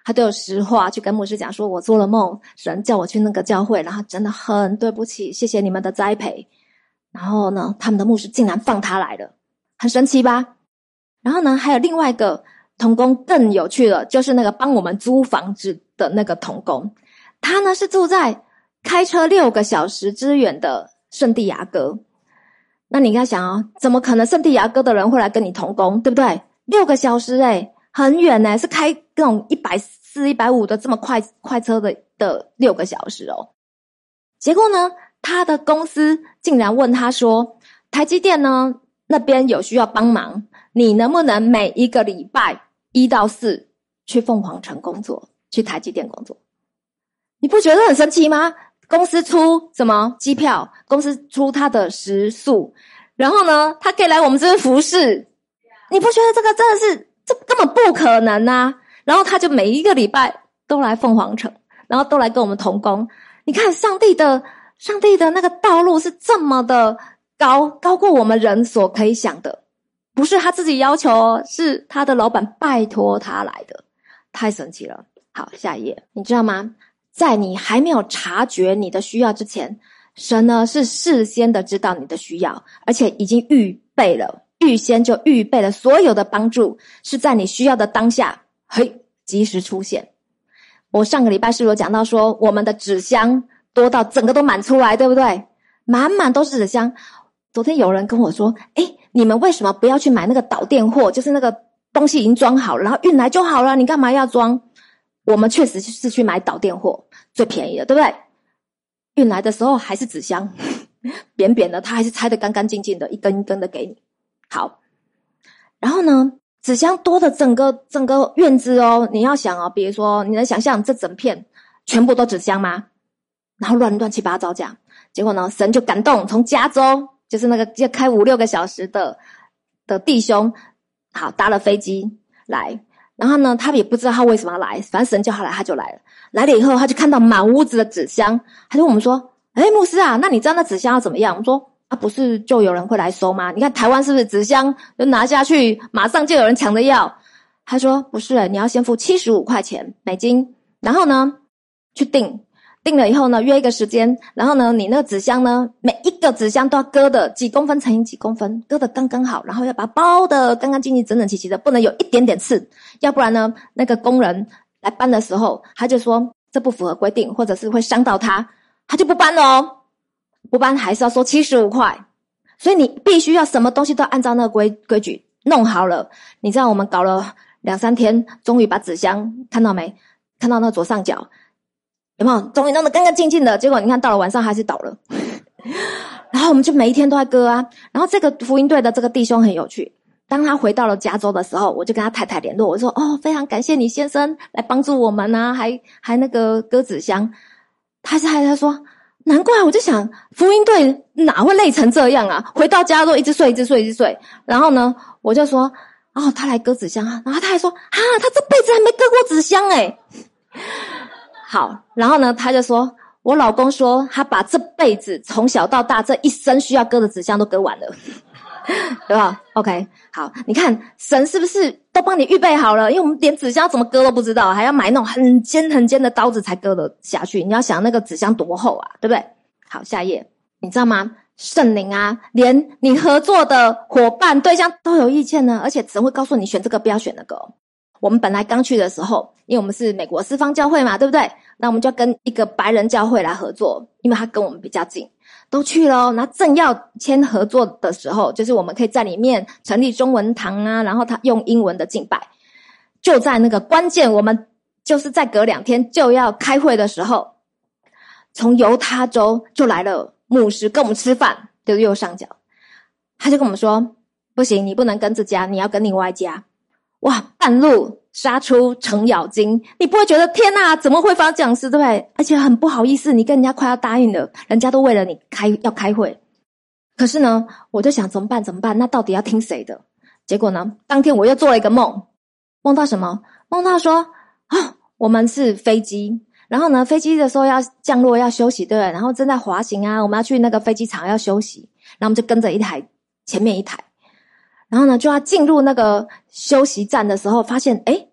Speaker 1: 他都有实话去跟牧师讲说，我做了梦，神叫我去那个教会，然后真的很对不起，谢谢你们的栽培。然后呢，他们的牧师竟然放他来了，很神奇吧？然后呢，还有另外一个同工更有趣了，就是那个帮我们租房子的那个同工，他呢是住在开车六个小时之远的圣地亚哥。那你应该想哦，怎么可能圣地亚哥的人会来跟你同工，对不对？六个小时诶，很远诶，是开那种一百四、一百五的这么快快车的的六个小时哦。结果呢，他的公司竟然问他说，台积电呢那边有需要帮忙，你能不能每一个礼拜一到四去凤凰城工作，去台积电工作？你不觉得很神奇吗？公司出什么机票，公司出他的食宿，然后呢，他可以来我们这边服侍，你不觉得这个真的是这根本不可能啊？然后他就每一个礼拜都来凤凰城，然后都来跟我们同工。你看上帝的上帝的那个道路是这么的高，高过我们人所可以想的，不是他自己要求哦，是他的老板拜托他来的，太神奇了。好，下一页，你知道吗？在你还没有察觉你的需要之前，神呢是事先的知道你的需要，而且已经预备了，预先就预备了所有的帮助，是在你需要的当下，嘿，及时出现。我上个礼拜是有讲到说，我们的纸箱多到整个都满出来，对不对？满满都是纸箱。昨天有人跟我说，诶，你们为什么不要去买那个导电货，就是那个东西已经装好了，然后运来就好了，你干嘛要装？我们确实是去买导电货，最便宜的，对不对？运来的时候还是纸箱，扁扁的，它还是拆得干干净净的，一根一根的给你。好，然后呢，纸箱多的整个整个院子哦，你要想哦，比如说你能想象这整片全部都纸箱吗？然后乱乱七八糟这样，结果呢，神就感动，从加州就是那个要开五六个小时的的弟兄，好搭了飞机来。然后呢，他也不知道他为什么要来，反正神叫他来，他就来了。来了以后，他就看到满屋子的纸箱，他就问我们说：“诶，牧师啊，那你知道那纸箱要怎么样？”我们说：“啊，不是就有人会来收吗？你看台湾是不是纸箱就拿下去，马上就有人抢着要？”他说：“不是，你要先付七十五块钱美金，然后呢去订。”订了以后呢，约一个时间，然后呢，你那个纸箱呢，每一个纸箱都要割的几公分乘以几公分，割的刚刚好，然后要把它包的干干净净、整整齐齐的，不能有一点点刺，要不然呢，那个工人来搬的时候，他就说这不符合规定，或者是会伤到他，他就不搬了哦，不搬还是要收七十五块，所以你必须要什么东西都按照那个规规矩弄好了。你知道我们搞了两三天，终于把纸箱看到没？看到那个左上角。有没有？终于弄得干干净净的，结果你看到了晚上还是倒了。然后我们就每一天都在割啊。然后这个福音队的这个弟兄很有趣，当他回到了加州的时候，我就跟他太太联络，我说：“哦，非常感谢你先生来帮助我们啊，还还那个割纸箱。”他还他说：“难怪，我就想福音队哪会累成这样啊？回到家都一直睡，一直睡，一直睡。”然后呢，我就说：“哦，他来割纸箱啊。”然后他还说：“啊，他这辈子还没割过纸箱诶。”好，然后呢，他就说，我老公说他把这辈子从小到大这一生需要割的纸箱都割完了，对吧 ？OK， 好，你看神是不是都帮你预备好了？因为我们连纸箱怎么割都不知道，还要买那种很尖很尖的刀子才割得下去。你要想那个纸箱多厚啊，对不对？好，下一页，你知道吗？圣灵啊，连你合作的伙伴对象都有意见呢，而且神会告诉你选这个不要选那个哦。我们本来刚去的时候，因为我们是美国四方教会嘛，对不对？那我们就要跟一个白人教会来合作，因为他跟我们比较近，都去了。然后正要签合作的时候，就是我们可以在里面成立中文堂啊，然后他用英文的敬拜。就在那个关键，我们就是再隔两天就要开会的时候，从犹他州就来了牧师跟我们吃饭，就是右上角，他就跟我们说：“不行，你不能跟这家，你要跟另外一家。”哇，半路杀出程咬金，你不会觉得天哪，怎么会发生这样事，对不对？而且很不好意思，你跟人家快要答应了，人家都为了你开要开会。可是呢，我就想怎么办怎么办？那到底要听谁的？结果呢，当天我又做了一个梦，梦到什么？梦到说啊、哦，我们是飞机，然后呢，飞机的时候要降落要休息，对不对？然后正在滑行啊，我们要去那个飞机场要休息，然后我们就跟着一台前面一台。然后呢，就要进入那个休息站的时候，发现诶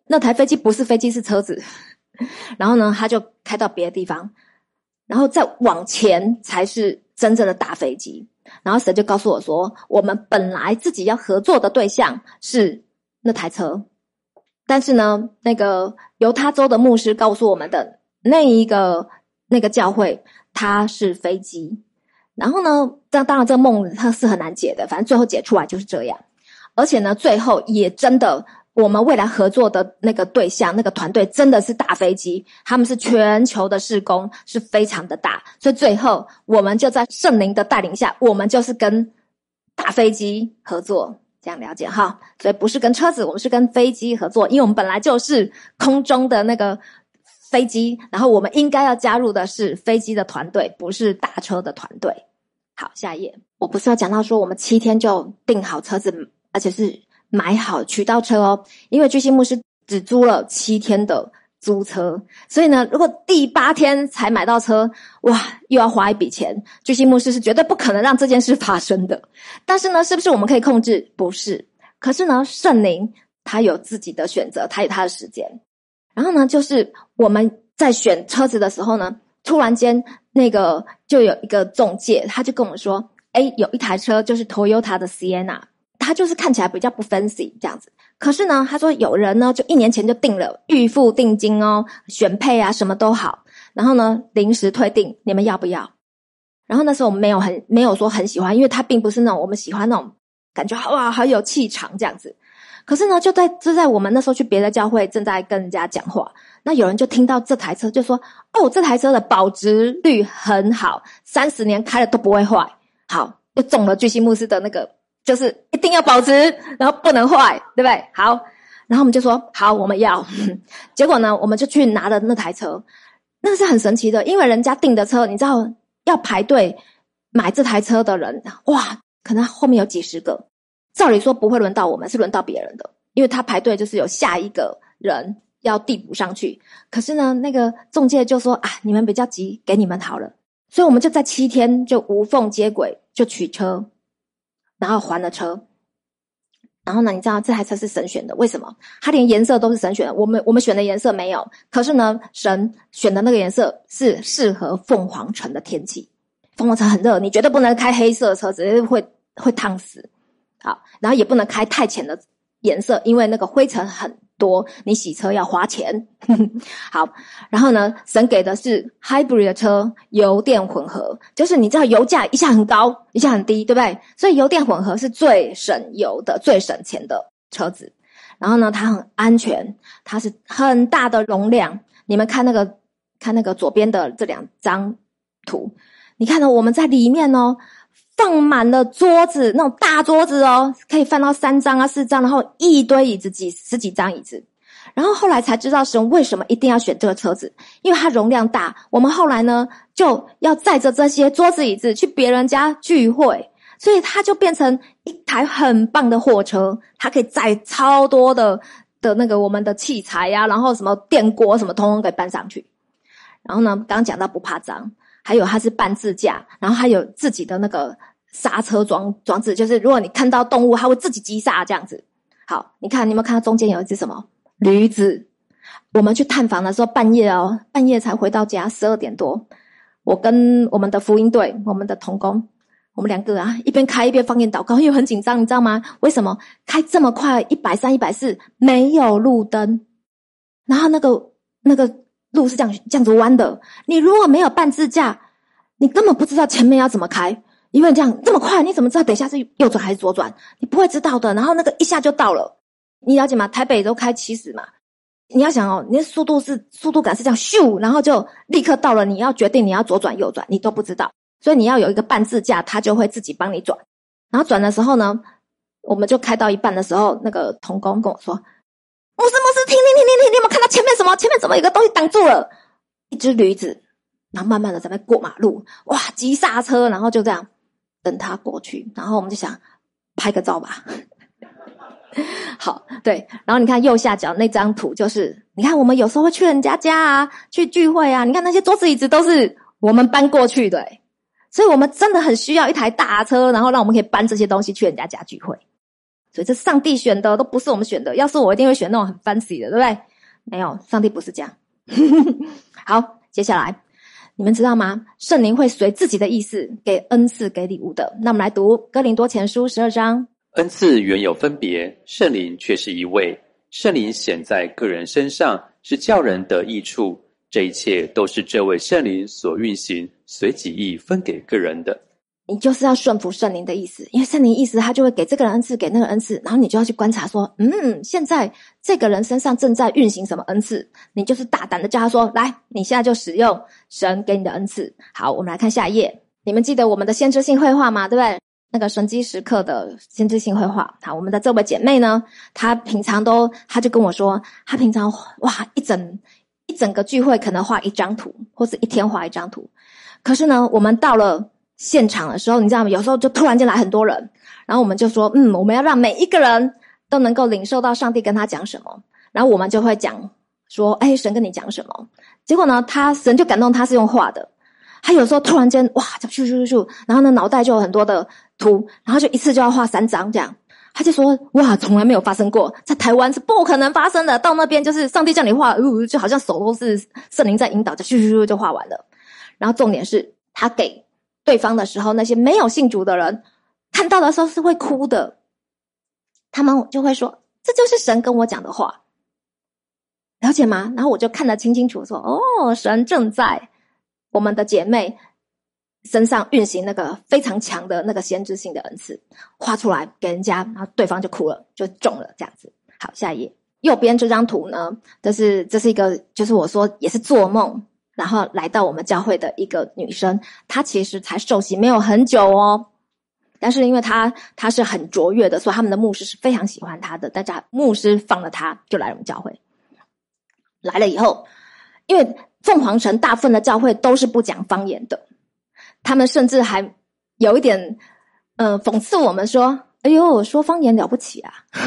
Speaker 1: 那台飞机不是飞机，是车子。然后呢，他就开到别的地方，然后再往前才是真正的大飞机。然后神就告诉我说，我们本来自己要合作的对象是那台车，但是呢，那个犹他州的牧师告诉我们的那一个那个教会，它是飞机。然后呢，当当然这个梦它是很难解的，反正最后解出来就是这样。而且呢，最后也真的，我们未来合作的那个对象，那个团队真的是大飞机，他们是全球的事工，是非常的大。所以最后我们就在圣灵的带领下，我们就是跟大飞机合作，这样了解哈。所以不是跟车子，我们是跟飞机合作，因为我们本来就是空中的那个飞机，然后我们应该要加入的是飞机的团队，不是大车的团队。好，下一页。我不是要讲到说我们七天就订好车子，而且是买好取到车哦，因为巨星牧师只租了七天的租车，所以呢，如果第八天才买到车，哇，又要花一笔钱。巨星牧师是绝对不可能让这件事发生的。但是呢，是不是我们可以控制？不是。可是呢，圣灵他有自己的选择，他有他的时间。然后呢，就是我们在选车子的时候呢，突然间那个就有一个中介，他就跟我们说，诶，有一台车就是 Toyota 的 Sienna， 它就是看起来比较不 fancy 这样子。可是呢，他说有人呢就一年前就订了，预付定金哦，选配啊什么都好，然后呢临时退订，你们要不要？然后那时候我们没有很没有说很喜欢，因为它并不是那种我们喜欢那种感觉哇好有气场这样子。可是呢，就在就在我们那时候去别的教会正在跟人家讲话，那有人就听到这台车就说，哦，这台车的保值率很好，三十年开了都不会坏。好，就中了巨星牧师的那个，就是一定要保值，然后不能坏，对不对？好，然后我们就说好，我们要。结果呢，我们就去拿了那台车，那是很神奇的，因为人家订的车，你知道要排队买这台车的人，哇，可能后面有几十个。照理说不会轮到我们，是轮到别人的，因为他排队就是有下一个人要递补上去。可是呢，那个中介就说啊，你们比较急，给你们好了。所以我们就在七天就无缝接轨，就取车，然后还了车。然后呢，你知道这台车是神选的，为什么？它连颜色都是神选的，我们我们选的颜色没有。可是呢，神选的那个颜色是适合凤凰城的天气。凤凰城很热，你绝对不能开黑色的车子，会会烫死。好，然后也不能开太浅的颜色，因为那个灰尘很多，你洗车要花钱。好，然后呢，神给的是 hybrid 的车，油电混合，就是你知道油价一下很高，一下很低，对不对？所以油电混合是最省油的、最省钱的车子。然后呢，它很安全，它是很大的容量。你们看那个，看那个左边的这两张图，你看到我们在里面哦。放满了桌子，那种大桌子哦，可以放到三张啊、四张，然后一堆椅子，几十几张椅子。然后后来才知道神为什么一定要选这个车子，因为它容量大。我们后来呢，就要载着这些桌子椅子去别人家聚会，所以它就变成一台很棒的货车，它可以载超多的的那个我们的器材呀、啊，然后什么电锅什么通通给搬上去。然后呢，刚刚讲到不怕脏。还有它是半自驾，然后还有自己的那个刹车装装置，就是如果你看到动物，它会自己急刹这样子。好，你看你有没有看到中间有一只什么驴子？我们去探访的时候半夜哦，半夜才回到家，十二点多。我跟我们的福音队，我们的同工，我们两个啊，一边开一边方言祷告，因为很紧张，你知道吗？为什么开这么快？一百三、一百四，没有路灯，然后那个那个。路是这样这样子弯的，你如果没有半自驾，你根本不知道前面要怎么开，因为这样这么快，你怎么知道等一下是右转还是左转？你不会知道的。然后那个一下就到了，你了解吗？台北都开七十嘛，你要想哦，你的速度是速度感是这样咻，然后就立刻到了，你要决定你要左转右转，你都不知道，所以你要有一个半自驾，他就会自己帮你转。然后转的时候呢，我们就开到一半的时候，那个同工跟我说。牧师，牧师，停停停停停！你有没有看到前面什么？前面怎么有个东西挡住了？一只驴子，然后慢慢的在那过马路，哇，急刹车，然后就这样等他过去。然后我们就想拍个照吧。好，对。然后你看右下角那张图，就是你看我们有时候会去人家家啊，去聚会啊，你看那些桌子椅子都是我们搬过去的、欸，所以我们真的很需要一台大车，然后让我们可以搬这些东西去人家家聚会。 所以这上帝选的，都不是我们选的。要是我一定会选那种很 fancy 的，对不对？没有，上帝不是这样。好，接下来你们知道吗？圣灵会随自己的意思给恩赐给礼物的。那我们来读哥林多前书十二章。
Speaker 2: 恩赐原有分别，圣灵却是一位。圣灵显在个人身上，是叫人得益处。这一切都是这位圣灵所运行，随己意分给个人的。
Speaker 1: 你就是要顺服圣灵的意思，因为圣灵意思他就会给这个人恩赐，给那个恩赐，然后你就要去观察说，嗯，现在这个人身上正在运行什么恩赐，你就是大胆的叫他说，来，你现在就使用神给你的恩赐。好，我们来看下一页。你们记得我们的先知性绘画吗？对不对？那个神机时刻的先知性绘画。好，我们的这位姐妹呢，她平常都，她就跟我说，她平常哇一整一整个聚会可能画一张图，或是一天画一张图。可是呢，我们到了现场的时候，你知道吗？有时候就突然间来很多人，然后我们就说，嗯，我们要让每一个人都能够领受到上帝跟他讲什么，然后我们就会讲说，哎，神跟你讲什么？结果呢，他神就感动他是用画的，他有时候突然间哇，就咻咻咻咻，然后呢脑袋就有很多的图，然后就一次就要画三张这样。他就说，哇，从来没有发生过，在台湾是不可能发生的，到那边就是上帝叫你画，呃，就好像手都是圣灵在引导，就咻咻咻就画完了。然后重点是他给对方的时候，那些没有信主的人看到的时候是会哭的，他们就会说，这就是神跟我讲的话，了解吗？然后我就看得清清楚说，哦，神正在我们的姐妹身上运行那个非常强的那个先知性的恩赐，画出来给人家，然后对方就哭了，就中了这样子。好，下一页。右边这张图呢，这是这是一个，就是我说也是做梦然后来到我们教会的一个女生，她其实才受洗没有很久哦，但是因为她她是很卓越的，所以他们的牧师是非常喜欢她的，大家牧师放了她就来我们教会。来了以后，因为凤凰城大部分的教会都是不讲方言的，他们甚至还有一点呃讽刺我们说，哎呦，说方言了不起啊。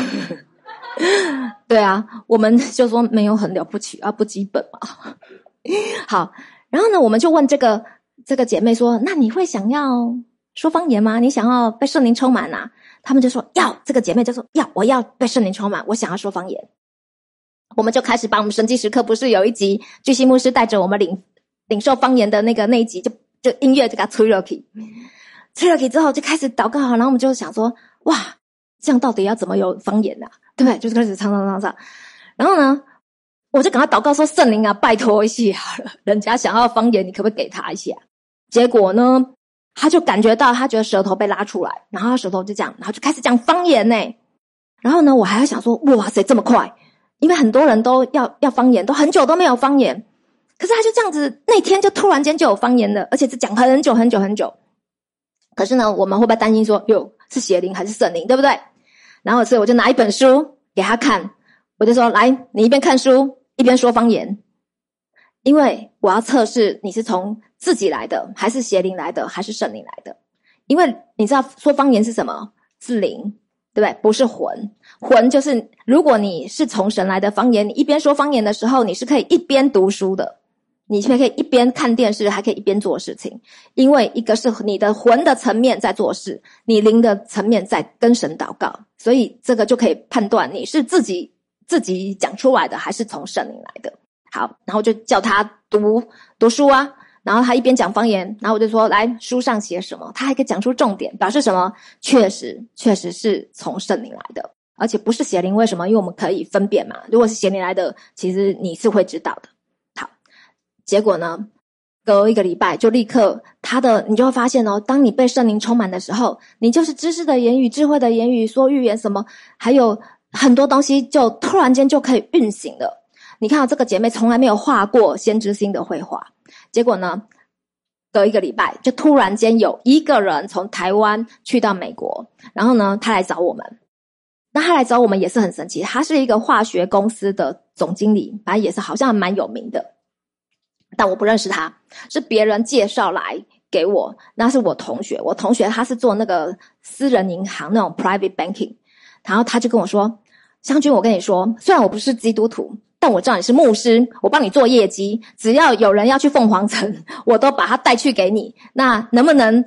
Speaker 1: 对啊，我们就说没有很了不起啊，不基本嘛。好，然后呢，我们就问这个这个姐妹说，那你会想要说方言吗？你想要被圣灵充满啊？他们就说要，这个姐妹就说要，我要被圣灵充满，我想要说方言。我们就开始把我们神迹时刻，不是有一集巨星牧师带着我们领领受方言的那个那一集，就就音乐就给它吹了起，吹了起之后就开始祷告，然后我们就想说，哇，这样到底要怎么有方言啊？对不对？就是开始唱唱唱唱，然后呢，我就赶快祷告说，圣灵啊，拜托一下好了，人家想要方言，你可不可以给他一下？结果呢，他就感觉到，他觉得舌头被拉出来，然后他舌头就这样，然后就开始讲方言呢。然后呢，我还要想说，哇塞，这么快！因为很多人都要要方言，都很久都没有方言，可是他就这样子，那天就突然间就有方言了，而且是讲很久很久很久。可是呢，我们会不会担心说，哟，是邪灵还是圣灵，对不对？然后所以我就拿一本书给他看，我就说，来，你一边看书一边说方言，因为我要测试你是从自己来的，还是邪灵来的，还是圣灵来的。因为你知道说方言是什么？是灵，对不对？不是魂。魂就是如果你是从神来的方言，你一边说方言的时候，你是可以一边读书的，你可以一边看电视，还可以一边做事情。因为一个是你的魂的层面在做事，你灵的层面在跟神祷告，所以这个就可以判断你是自己自己讲出来的，还是从圣灵来的。好，然后就叫他读读书啊，然后他一边讲方言，然后我就说，来，书上写什么？他还可以讲出重点，表示什么？确实确实是从圣灵来的，而且不是邪灵。为什么？因为我们可以分辨嘛，如果是邪灵来的，其实你是会知道的。好，结果呢，隔一个礼拜就立刻他的你就会发现哦，当你被圣灵充满的时候，你就是知识的言语、智慧的言语、说预言什么，还有很多东西就突然间就可以运行了。你看到这个姐妹从来没有画过先知性的绘画，结果呢，隔一个礼拜就突然间有一个人从台湾去到美国，然后呢，他来找我们。那他来找我们也是很神奇，他是一个化学公司的总经理，反正也是好像蛮有名的，但我不认识他，是别人介绍来给我，那是我同学，我同学他是做那个私人银行那种 private banking， 然后他就跟我说，湘君，我跟你说，虽然我不是基督徒，但我知道你是牧师，我帮你做业绩，只要有人要去凤凰城，我都把他带去给你，那能不能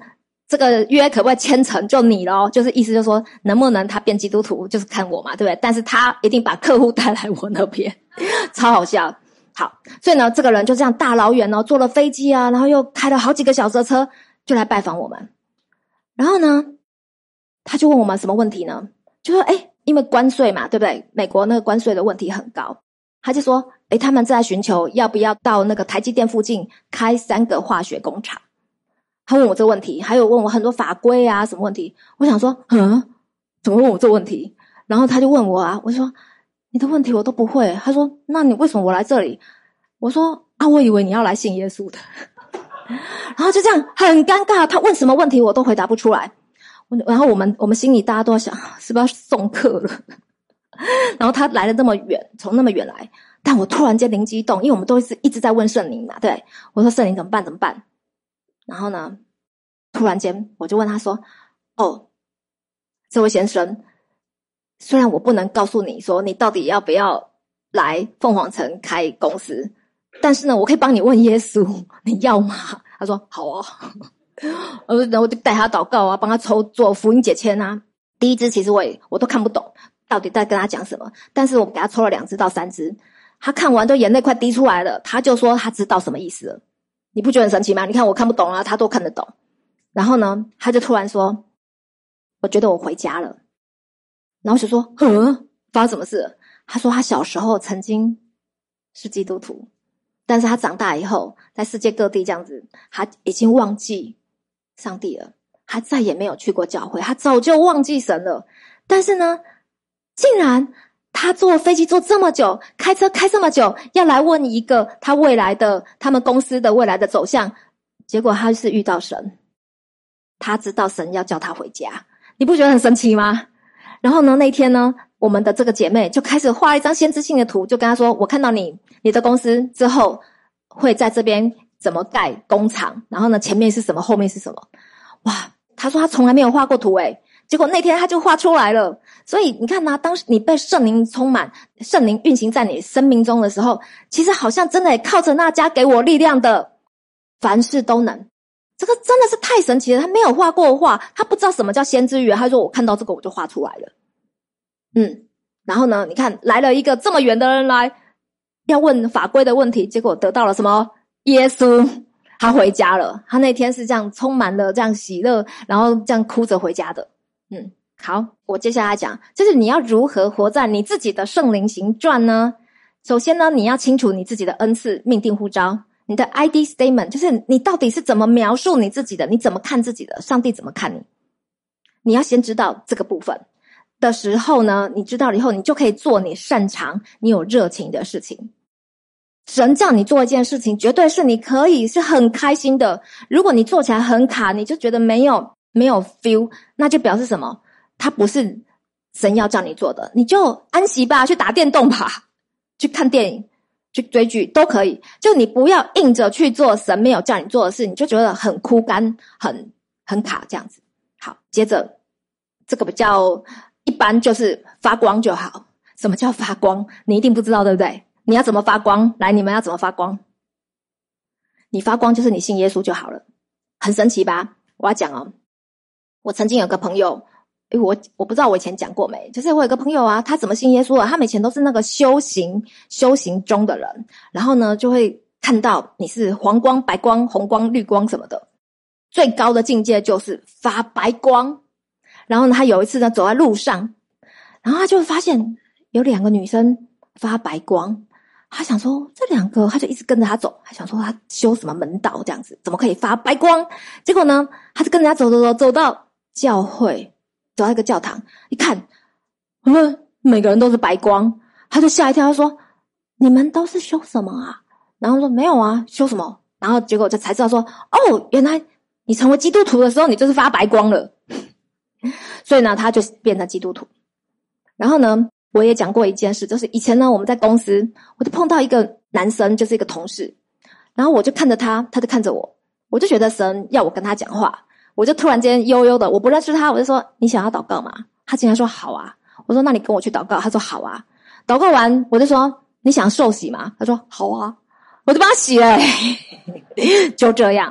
Speaker 1: 这个约可不可以签成就你咯，就是意思就是说能不能他变基督徒就是看我嘛，对不对？但是他一定把客户带来我那边，超好笑。好，所以呢这个人就这样大老远哦，坐了飞机啊，然后又开了好几个小时的车就来拜访我们。然后呢他就问我们什么问题呢？就说诶因为关税嘛，对不对？美国那个关税的问题很高，他就说诶他们在寻求要不要到那个台积电附近开三个化学工厂。他问我这个问题，还有问我很多法规啊什么问题。我想说嗯怎么问我这个问题？然后他就问我啊，我说你的问题我都不会。他说那你为什么我来这里？我说啊我以为你要来信耶稣的。然后就这样很尴尬，他问什么问题我都回答不出来。然后我们我们心里大家都在想是不是要送客了。然后他来了那么远，从那么远来，但我突然间灵机一动，因为我们都是一直在问圣灵嘛，对，我说圣灵怎么办怎么办？然后呢突然间我就问他说哦这位先生，虽然我不能告诉你说你到底要不要来凤凰城开公司，但是呢我可以帮你问耶稣，你要吗？他说好啊。然后我就带他祷告啊，帮他抽做福音解签啊。第一支其实我也我都看不懂到底在跟他讲什么，但是我给他抽了两支到三支，他看完都眼泪快滴出来了，他就说他知道什么意思了。你不觉得很神奇吗？你看我看不懂啊，他都看得懂。然后呢他就突然说我觉得我回家了。然后我就说嗯发生什么事了？他说他小时候曾经是基督徒，但是他长大以后在世界各地这样子，他已经忘记上帝了，他再也没有去过教会，他早就忘记神了。但是呢竟然他坐飞机坐这么久，开车开这么久，要来问一个他未来的他们公司的未来的走向，结果他是遇到神，他知道神要叫他回家。你不觉得很神奇吗？然后呢那天呢我们的这个姐妹就开始画一张先知性的图，就跟他说我看到你你的公司之后会在这边怎么盖工厂，然后呢前面是什么后面是什么。哇他说他从来没有画过图诶，结果那天他就画出来了。所以你看啊，当你被圣灵充满，圣灵运行在你生命中的时候，其实好像真的也靠着那加给我力量的凡事都能。这个真的是太神奇了，他没有画过画，他不知道什么叫先知语，他说我看到这个我就画出来了。嗯，然后呢你看来了一个这么远的人来要问法规的问题，结果得到了什么？耶稣。他回家了，他那天是这样充满了这样喜乐，然后这样哭着回家的。嗯，好，我接下来讲就是你要如何活在你自己的圣灵行传呢？首先呢你要清楚你自己的恩赐命定呼召，你的 I D statement 就是你到底是怎么描述你自己的，你怎么看自己的，上帝怎么看你，你要先知道这个部分的时候呢，你知道了以后你就可以做你擅长你有热情的事情。神叫你做一件事情绝对是你可以是很开心的，如果你做起来很卡，你就觉得没有没有 feel， 那就表示什么？它不是神要叫你做的，你就安息吧，去打电动吧，去看电影，去追剧都可以，就你不要硬着去做神没有叫你做的事，你就觉得很枯干很很卡这样子。好，接着这个比较一般，就是发光就好。什么叫发光？你一定不知道对不对？你要怎么发光？来，你们要怎么发光？你发光就是你信耶稣就好了，很神奇吧？我要讲哦，我曾经有个朋友，诶我我不知道我以前讲过没，就是我有个朋友啊，他怎么信耶稣啊？他以前都是那个修行修行中的人，然后呢就会看到你是黄光、白光、红光、绿光什么的，最高的境界就是发白光。然后呢他有一次呢走在路上，然后他就发现有两个女生发白光，他想说这两个，他就一直跟着他走，他想说他修什么门道这样子，怎么可以发白光？结果呢他就跟着他走走走走到教会，走到一个教堂，一看我们每个人都是白光，他就吓一跳，他说你们都是修什么啊？然后说没有啊，修什么？然后结果就才知道说哦，原来你成为基督徒的时候你就是发白光了。所以呢他就变成基督徒。然后呢我也讲过一件事，就是以前呢我们在公司，我就碰到一个男生，就是一个同事，然后我就看着他，他就看着我，我就觉得神要我跟他讲话，我就突然间悠悠的，我不认识他，我就说你想要祷告吗？他竟然说好啊。我说那你跟我去祷告，他说好啊。祷告完我就说你想受洗吗？他说好啊。我就帮他洗了就这样。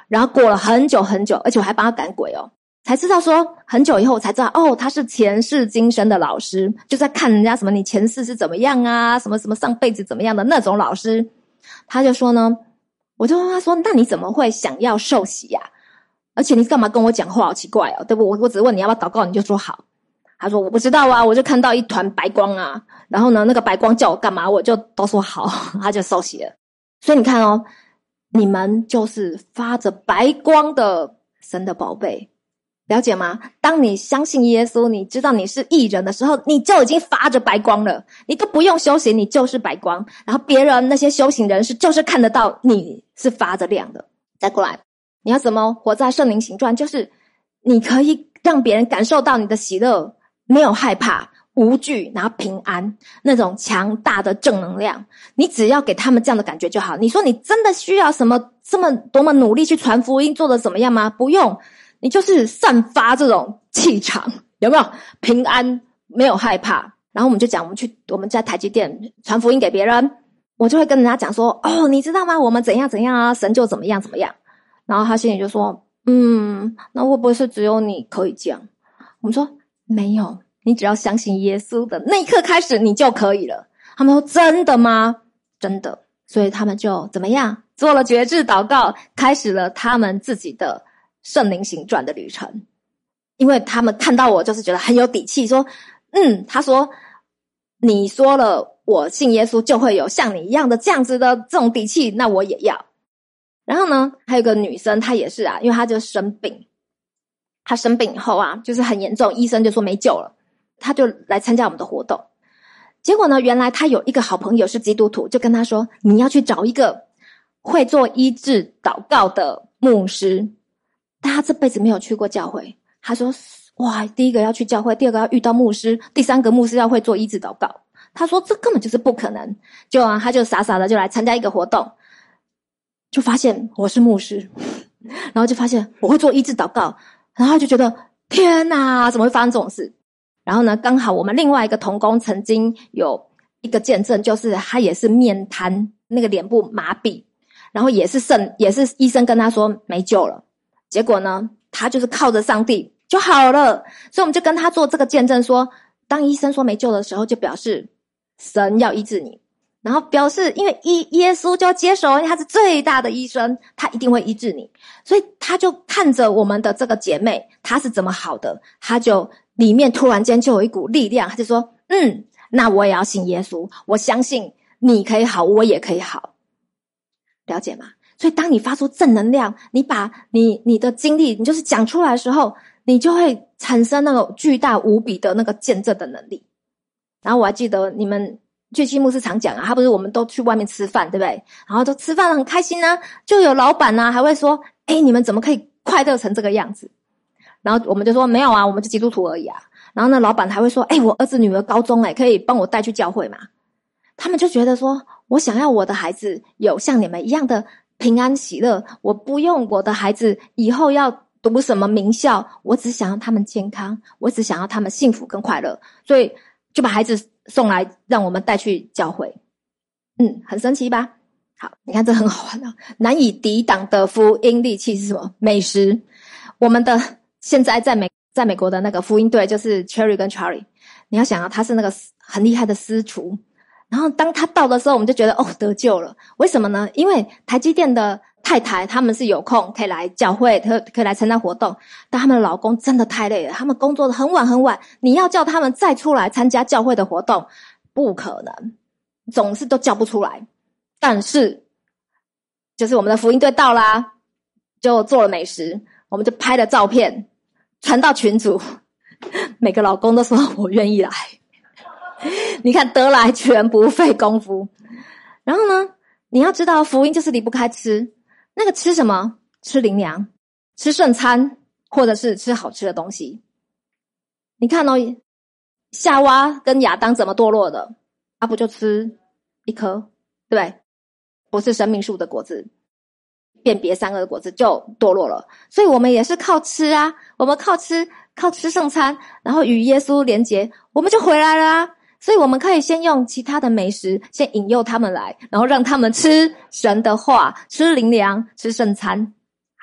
Speaker 1: 然后过了很久很久，而且我还帮他赶鬼哦，才知道说很久以后我才知道，哦，他是前世今生的老师，就在看人家什么你前世是怎么样啊，什么什么上辈子怎么样的那种老师。他就说呢，我就问他说，那你怎么会想要受洗呀、啊？而且你干嘛跟我讲话好奇怪哦，对不？我我只问你要不要祷告，你就说好。他说我不知道啊，我就看到一团白光啊，然后呢那个白光叫我干嘛，我就都说好，他就受洗了。所以你看哦，你们就是发着白光的神的宝贝，了解吗？当你相信耶稣，你知道你是义人的时候，你就已经发着白光了，你都不用修行，你就是白光。然后别人那些修行人士就是看得到你是发着亮的。再过来，你要怎么活在圣灵行传？就是你可以让别人感受到你的喜乐，没有害怕，无惧，然后平安，那种强大的正能量。你只要给他们这样的感觉就好。你说你真的需要什么这么多么努力去传福音，做得怎么样吗？不用，你就是散发这种气场，有没有？平安，没有害怕。然后我们就讲，我们去我们在台积电传福音给别人，我就会跟人家讲说，哦，你知道吗？我们怎样怎样啊，神就怎么样怎么样。然后他心里就说，嗯，那会不会是只有你可以这样？我们说没有，你只要相信耶稣的那一刻开始，你就可以了。他们说真的吗？真的。所以他们就怎么样做了决志祷告，开始了他们自己的圣灵行传的旅程。因为他们看到我就是觉得很有底气，说嗯，他说你说了我信耶稣就会有像你一样的这样子的这种底气，那我也要。然后呢还有个女生，她也是啊，因为她就生病，她生病以后啊就是很严重，医生就说没救了，她就来参加我们的活动。结果呢原来她有一个好朋友是基督徒，就跟她说你要去找一个会做医治祷告的牧师。但她这辈子没有去过教会，她说哇，第一个要去教会，第二个要遇到牧师，第三个牧师要会做医治祷告。她说这根本就是不可能。就啊她就傻傻的就来参加一个活动，就发现我是牧师，然后就发现我会做医治祷告，然后就觉得天哪，怎么会发生这种事？然后呢刚好我们另外一个同工曾经有一个见证，就是他也是面瘫，那个脸部麻痹，然后也是肾也是医生跟他说没救了，结果呢他就是靠着上帝就好了。所以我们就跟他做这个见证，说当医生说没救的时候，就表示神要医治你，然后表示因为耶稣就要接手，因为他是最大的医生，他一定会医治你。所以他就看着我们的这个姐妹她是怎么好的，他就里面突然间就有一股力量，他就说嗯，那我也要信耶稣，我相信你可以好，我也可以好。了解吗？所以当你发出正能量，你把你你的经历你就是讲出来的时候，你就会产生那个巨大无比的那个见证的能力。然后我还记得你们巨七牧师常讲啊，他不是我们都去外面吃饭对不对，然后都吃饭很开心啊，就有老板啊还会说诶你们怎么可以快乐成这个样子？然后我们就说没有啊，我们就基督徒而已啊。然后那老板还会说诶我儿子女儿高中诶可以帮我带去教会吗？他们就觉得说我想要我的孩子有像你们一样的平安喜乐，我不用我的孩子以后要读什么名校，我只想要他们健康，我只想要他们幸福跟快乐，所以就把孩子送来让我们带去教会。嗯，很神奇吧？好，你看这很好玩啊！难以抵挡的福音利器是什么？美食。我们的现在在美在美国的那个福音队就是 Cherry 跟 Charlie， 你要想啊，他是那个很厉害的私厨，然后当他到的时候我们就觉得哦得救了。为什么呢？因为台积电的太太他们是有空可以来教会，可以来参加活动，但他们的老公真的太累了，他们工作的很晚很晚，你要叫他们再出来参加教会的活动不可能，总是都叫不出来。但是就是我们的福音队到啦，就做了美食，我们就拍了照片传到群组，每个老公都说我愿意来。你看得来全不费功夫。然后呢你要知道福音就是离不开吃，那个吃什么？吃灵粮，吃圣餐，或者是吃好吃的东西。你看哦，夏娃跟亚当怎么堕落的？啊不就吃一颗，对不对？不是生命树的果子，辨别善恶的果子就堕落了。所以我们也是靠吃啊，我们靠吃靠吃圣餐，然后与耶稣连结，我们就回来了啊。所以我们可以先用其他的美食先引诱他们来，然后让他们吃神的话，吃灵粮，吃圣餐。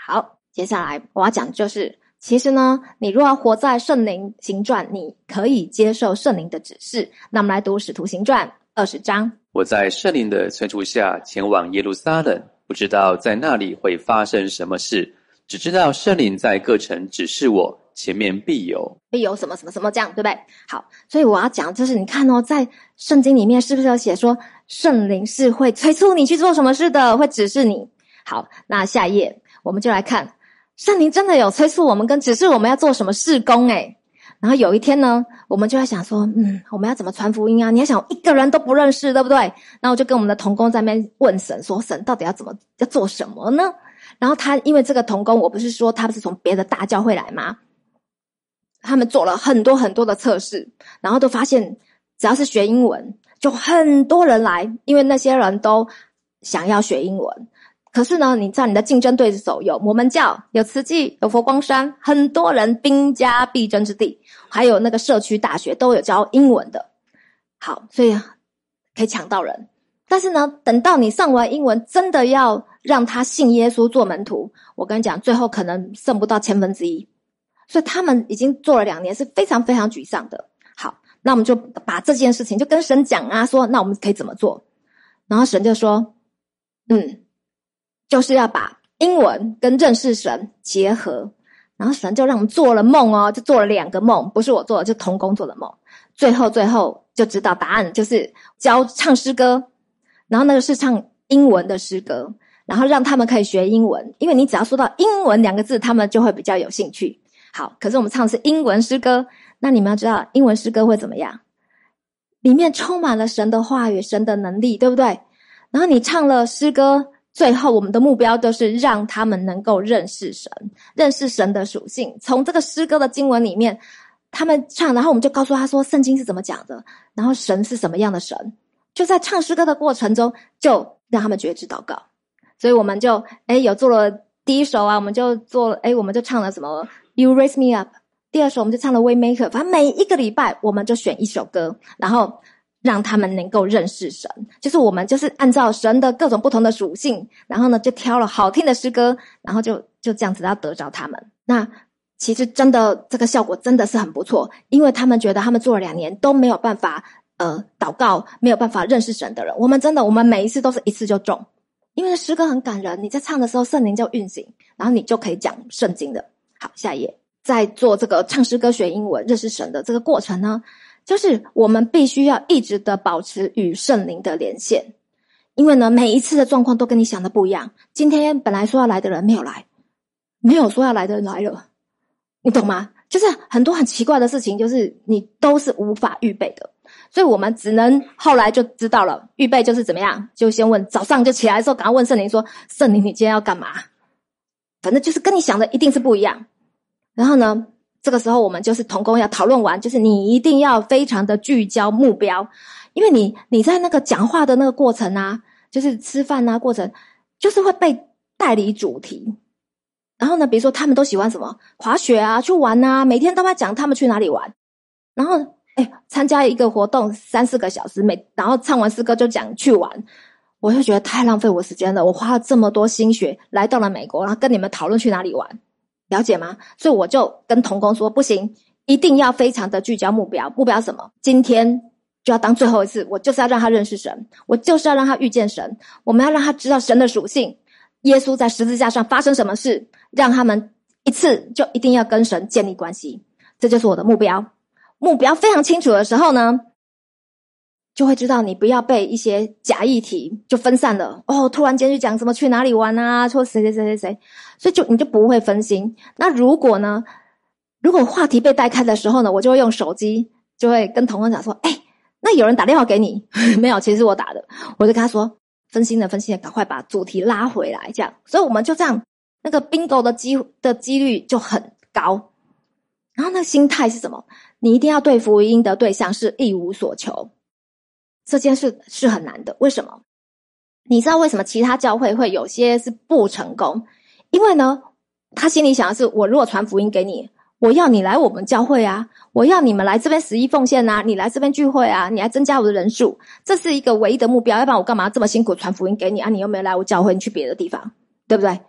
Speaker 1: 好，接下来我要讲就是其实呢，你若要活在圣灵行传，你可以接受圣灵的指示。那我们来读使徒行传二十章。
Speaker 2: 我在圣灵的催促下前往耶路撒冷，不知道在那里会发生什么事，只知道圣灵在各城指示我，前面必有
Speaker 1: 必有什么什么什么这样，对不对？好，所以我要讲就是你看哦，在圣经里面是不是有写说圣灵是会催促你去做什么事的，会指示你。好，那下一页我们就来看圣灵真的有催促我们跟指示我们要做什么事工诶。然后有一天呢，我们就在想说嗯，我们要怎么传福音啊？你要想一个人都不认识，对不对？然后我就跟我们的同工在那边问神说，神到底要怎么要做什么呢？然后他因为这个同工，我不是说他不是从别的大教会来吗？他们做了很多很多的测试，然后都发现只要是学英文就很多人来，因为那些人都想要学英文。可是呢，你知道你的竞争对手有摩门教，有慈济，有佛光山，很多人兵家必争之地，还有那个社区大学都有教英文的。好，所以可以抢到人。但是呢，等到你上完英文，真的要让他信耶稣做门徒，我跟你讲，最后可能剩不到千分之一。所以他们已经做了两年，是非常非常沮丧的。好，那我们就把这件事情就跟神讲啊，说那我们可以怎么做？然后神就说，嗯。就是要把英文跟认识神结合，然后神就让我们做了梦哦，就做了两个梦，不是我做的，就同工做的梦。最后最后就知道答案，就是教唱诗歌，然后那个是唱英文的诗歌，然后让他们可以学英文，因为你只要说到英文两个字，他们就会比较有兴趣。好，可是我们唱的是英文诗歌，那你们要知道英文诗歌会怎么样？里面充满了神的话语，神的能力，对不对？然后你唱了诗歌，最后我们的目标就是让他们能够认识神，认识神的属性。从这个诗歌的经文里面他们唱，然后我们就告诉他说圣经是怎么讲的，然后神是什么样的神，就在唱诗歌的过程中就让他们觉知祷告。所以我们就诶有做了第一首啊，我们就做了诶我们就唱了什么 You Raise Me Up， 第二首我们就唱了 Waymaker， 反正每一个礼拜我们就选一首歌，然后让他们能够认识神，就是我们就是按照神的各种不同的属性，然后呢就挑了好听的诗歌，然后就就这样子要得着他们。那其实真的这个效果真的是很不错，因为他们觉得他们做了两年都没有办法呃祷告，没有办法认识神的人，我们真的我们每一次都是一次就中，因为诗歌很感人，你在唱的时候圣灵就运行，然后你就可以讲圣经的。好，下一页。在做这个唱诗歌学英文认识神的这个过程呢，就是我们必须要一直的保持与圣灵的连线，因为呢每一次的状况都跟你想的不一样。今天本来说要来的人没有来，没有说要来的人来了，你懂吗？就是很多很奇怪的事情，就是你都是无法预备的，所以我们只能后来就知道了，预备就是怎么样，就先问，早上就起来的时候赶快问圣灵说，圣灵你今天要干嘛？反正就是跟你想的一定是不一样。然后呢这个时候我们就是同工要讨论完，就是你一定要非常的聚焦目标，因为你你在那个讲话的那个过程啊，就是吃饭啊过程，就是会被带离主题。然后呢比如说他们都喜欢什么滑雪啊，去玩啊，每天都在讲他们去哪里玩，然后哎，参加一个活动三四个小时，每然后唱完诗歌就讲去玩，我就觉得太浪费我时间了，我花了这么多心血来到了美国，然后跟你们讨论去哪里玩，了解吗？所以我就跟同工说，不行，一定要非常的聚焦目标。目标什么？今天就要当最后一次，我就是要让他认识神，我就是要让他遇见神，我们要让他知道神的属性，耶稣在十字架上发生什么事，让他们一次就一定要跟神建立关系，这就是我的目标。目标非常清楚的时候呢，就会知道你不要被一些假议题就分散了。哦，突然间去讲什么去哪里玩啊，说谁谁谁谁谁，所以就你就不会分心。那如果呢，如果话题被带开的时候呢，我就会用手机，就会跟同工讲说，哎，那有人打电话给你？没有，其实是我打的。我就跟他说，分心了，分心了，赶快把主题拉回来，这样。所以我们就这样，那个 bingo 的机的几率就很高。然后那个心态是什么？你一定要对福音的对象是一无所求。这件事是很难的，为什么？你知道为什么其他教会会有些是不成功？因为呢，他心里想的是，我如果传福音给你，我要你来我们教会啊，我要你们来这边十一奉献啊，你来这边聚会啊，你来增加我的人数，这是一个唯一的目标，要不然我干嘛这么辛苦传福音给你啊？你又没有来我教会，你去别的地方，对不对？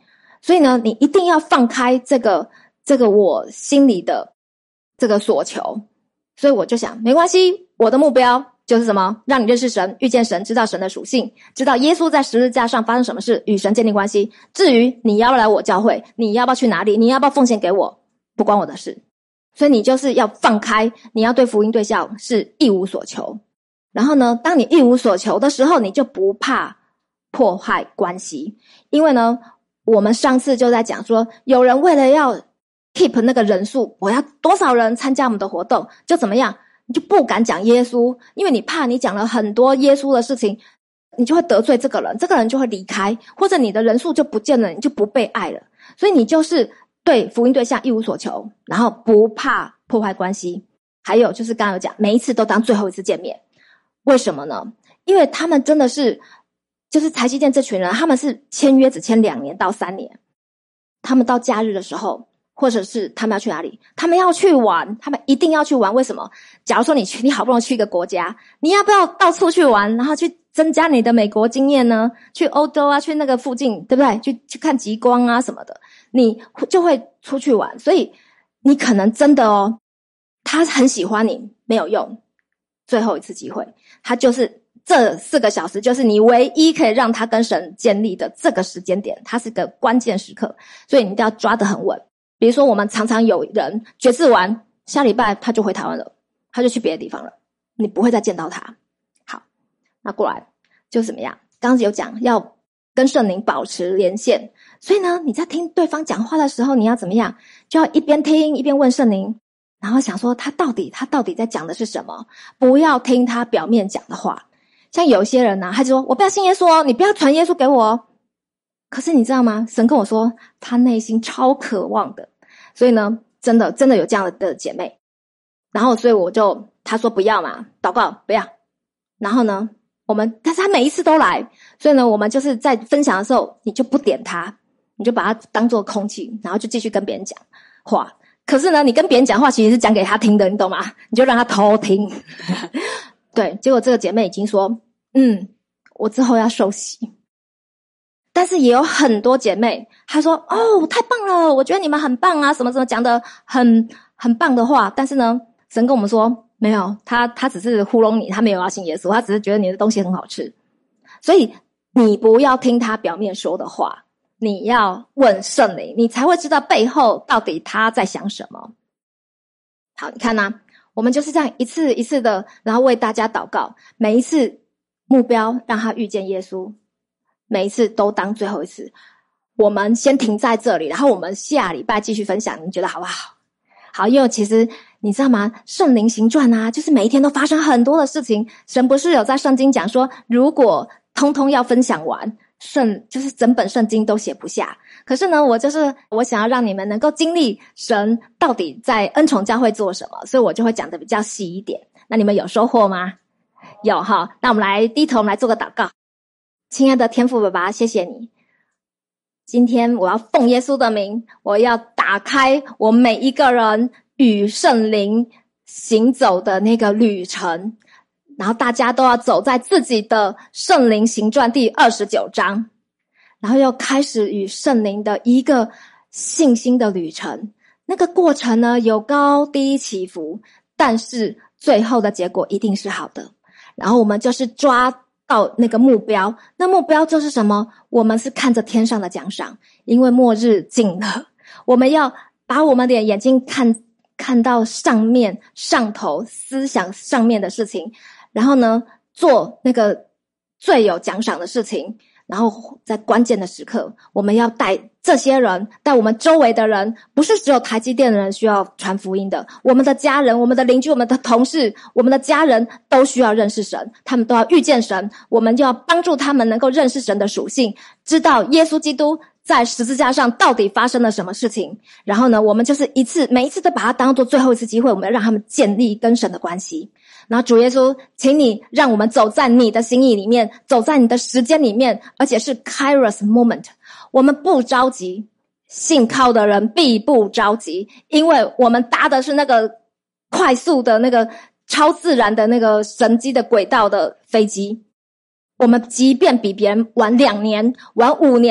Speaker 1: 所以呢，你一定要放开这个这个我心里的这个所求。所以我就想，没关系，我的目标就是什么？让你认识神，遇见神，知道神的属性，知道耶稣在十字架上发生什么事，与神建立关系。至于你要不要来我教会，你要不要去哪里，你要不要奉献给我，不关我的事。所以你就是要放开，你要对福音对象是一无所求。然后呢，当你一无所求的时候，你就不怕破坏关系。因为呢，我们上次就在讲说，有人为了要 keep 那个人数，我要多少人参加我们的活动，就怎么样，你就不敢讲耶稣，因为你怕你讲了很多耶稣的事情，你就会得罪这个人，这个人就会离开，或者你的人数就不见了，你就不被爱了。所以你就是对福音对象一无所求，然后不怕破坏关系。还有就是刚刚有讲，每一次都当最后一次见面。为什么呢？因为他们真的是就是台积电这群人，他们是签约只签两年到三年，他们到假日的时候，或者是他们要去哪里，他们要去玩，他们一定要去玩。为什么？假如说你去，你好不容易去一个国家，你要不要到处去玩，然后去增加你的美国经验呢？去欧洲啊，去那个附近，对不对？去去看极光啊什么的，你就会出去玩。所以你可能真的哦，他很喜欢你，没有用，最后一次机会，他就是这四个小时，就是你唯一可以让他跟神建立的这个时间点，它是个关键时刻，所以你一定要抓得很稳。比如说我们常常有人决志完，下礼拜他就回台湾了，他就去别的地方了，你不会再见到他。好，那过来就怎么样？刚刚有讲要跟圣灵保持连线，所以呢，你在听对方讲话的时候，你要怎么样？就要一边听一边问圣灵，然后想说他到底他到底在讲的是什么，不要听他表面讲的话。像有一些人啊，他就说我不要信耶稣哦，你不要传耶稣给我哦。可是你知道吗？神跟我说他内心超渴望的。所以呢，真的真的有这样的姐妹。然后所以我就他说不要嘛，祷告不要。然后呢，我们但是他每一次都来，所以呢，我们就是在分享的时候，你就不点他，你就把他当作空气，然后就继续跟别人讲话。可是呢，你跟别人讲话其实是讲给他听的，你懂吗？你就让他偷听。对，结果这个姐妹已经说，嗯，我之后要受洗。但是也有很多姐妹，她说，哦，太棒了，我觉得你们很棒啊，什么什么讲的很很棒的话。但是呢，神跟我们说，没有，他他只是糊弄你，他没有要信耶稣，他只是觉得你的东西很好吃。所以你不要听他表面说的话，你要问圣灵，你才会知道背后到底他在想什么。好，你看啊，我们就是这样一次一次的，然后为大家祷告，每一次目标让他遇见耶稣，每一次都当最后一次。我们先停在这里，然后我们下礼拜继续分享，你觉得好不好？好，因为其实你知道吗？圣灵行传啊，就是每一天都发生很多的事情。神不是有在圣经讲说，如果通通要分享完，圣就是整本圣经都写不下。可是呢，我就是我想要让你们能够经历神到底在恩宠教会做什么，所以我就会讲得比较细一点。那你们有收获吗？有哈。那我们来低头，我们来做个祷告。亲爱的天父爸爸，谢谢你。今天我要奉耶稣的名，我要打开我每一个人与圣灵行走的那个旅程，然后大家都要走在自己的圣灵行传第二十九章，然后又开始与圣灵的一个信心的旅程。那个过程呢，有高低起伏，但是最后的结果一定是好的。然后我们就是抓到那个目标，那目标就是什么？我们是看着天上的奖赏，因为末日近了，我们要把我们的眼睛看看到上面上头思想上面的事情，然后呢，做那个最有奖赏的事情。然后在关键的时刻，我们要带这些人，带我们周围的人，不是只有台积电的人需要传福音的，我们的家人，我们的邻居，我们的同事，我们的家人都需要认识神，他们都要遇见神，我们就要帮助他们能够认识神的属性，知道耶稣基督在十字架上到底发生了什么事情。然后呢，我们就是一次每一次都把它当作最后一次机会，我们要让他们建立跟神的关系。然后主耶稣，请你让我们走在你的心意里面，走在你的时间里面，而且是 Kairos moment。我们不着急，信靠的人必不着急，因为我们搭的是那个快速的那个超自然的那个神机的轨道的飞机。我们即便比别人晚两年，晚五年，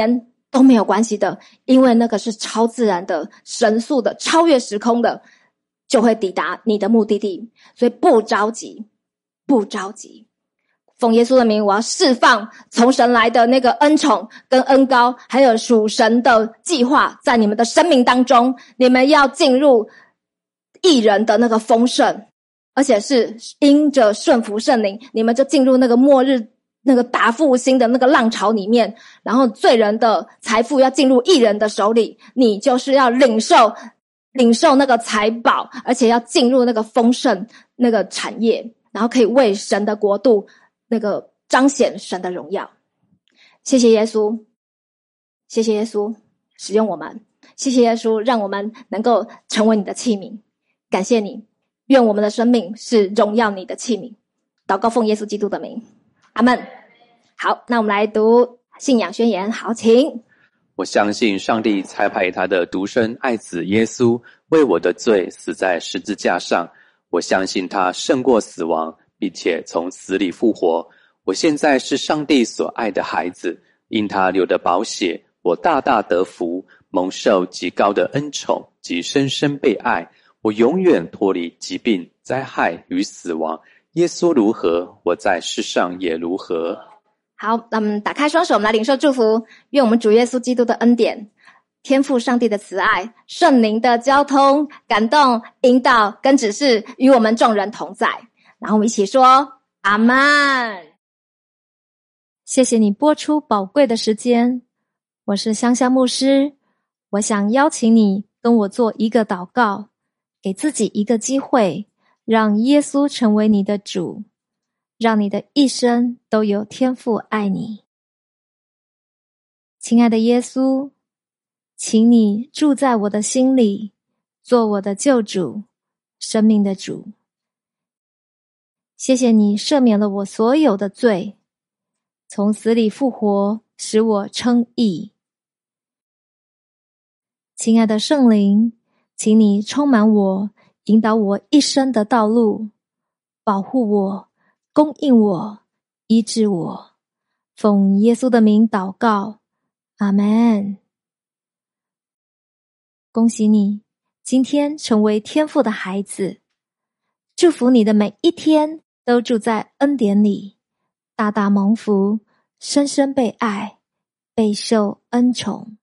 Speaker 1: 都没有关系的，因为那个是超自然的、神速的、超越时空的，就会抵达你的目的地。所以不着急，不着急。奉耶稣的名，我要释放从神来的那个恩宠跟恩膏，还有属神的计划在你们的生命当中。你们要进入义人的那个丰盛，而且是因着顺服圣灵，你们就进入那个末日那个大复兴的那个浪潮里面，然后罪人的财富要进入义人的手里，你就是要领受领受那个财宝，而且要进入那个丰盛那个产业，然后可以为神的国度那个彰显神的荣耀。谢谢耶稣，谢谢耶稣使用我们，谢谢耶稣让我们能够成为你的器皿。感谢你，愿我们的生命是荣耀你的器皿。祷告奉耶稣基督的名，阿们。好，那我们来读信仰宣言。好，请。
Speaker 2: 我相信上帝差派他的独生爱子耶稣为我的罪死在十字架上，我相信他胜过死亡，并且从死里复活。我现在是上帝所爱的孩子，因他流的宝血，我大大得福，蒙受极高的恩宠及深深被爱。我永远脱离疾病、灾害与死亡。耶稣如何，我在世上也如何。
Speaker 1: 好，那我们打开双手，我们来领受祝福。愿我们主耶稣基督的恩典、天父上帝的慈爱、圣灵的交通、感动、引导跟指示与我们众人同在。然后我们一起说阿们。
Speaker 3: 谢谢你播出宝贵的时间，我是香香牧师。我想邀请你跟我做一个祷告，给自己一个机会，让耶稣成为你的主，让你的一生都有天父爱你。亲爱的耶稣，请你住在我的心里，做我的救主，生命的主。谢谢你赦免了我所有的罪，从死里复活，使我称义。亲爱的圣灵，请你充满我，引导我一生的道路，保护我，供应我，医治我。奉耶稣的名祷告，阿们。恭喜你，今天成为天父的孩子，祝福你的每一天都住在恩典里，大大蒙福，深深被爱，备受恩宠。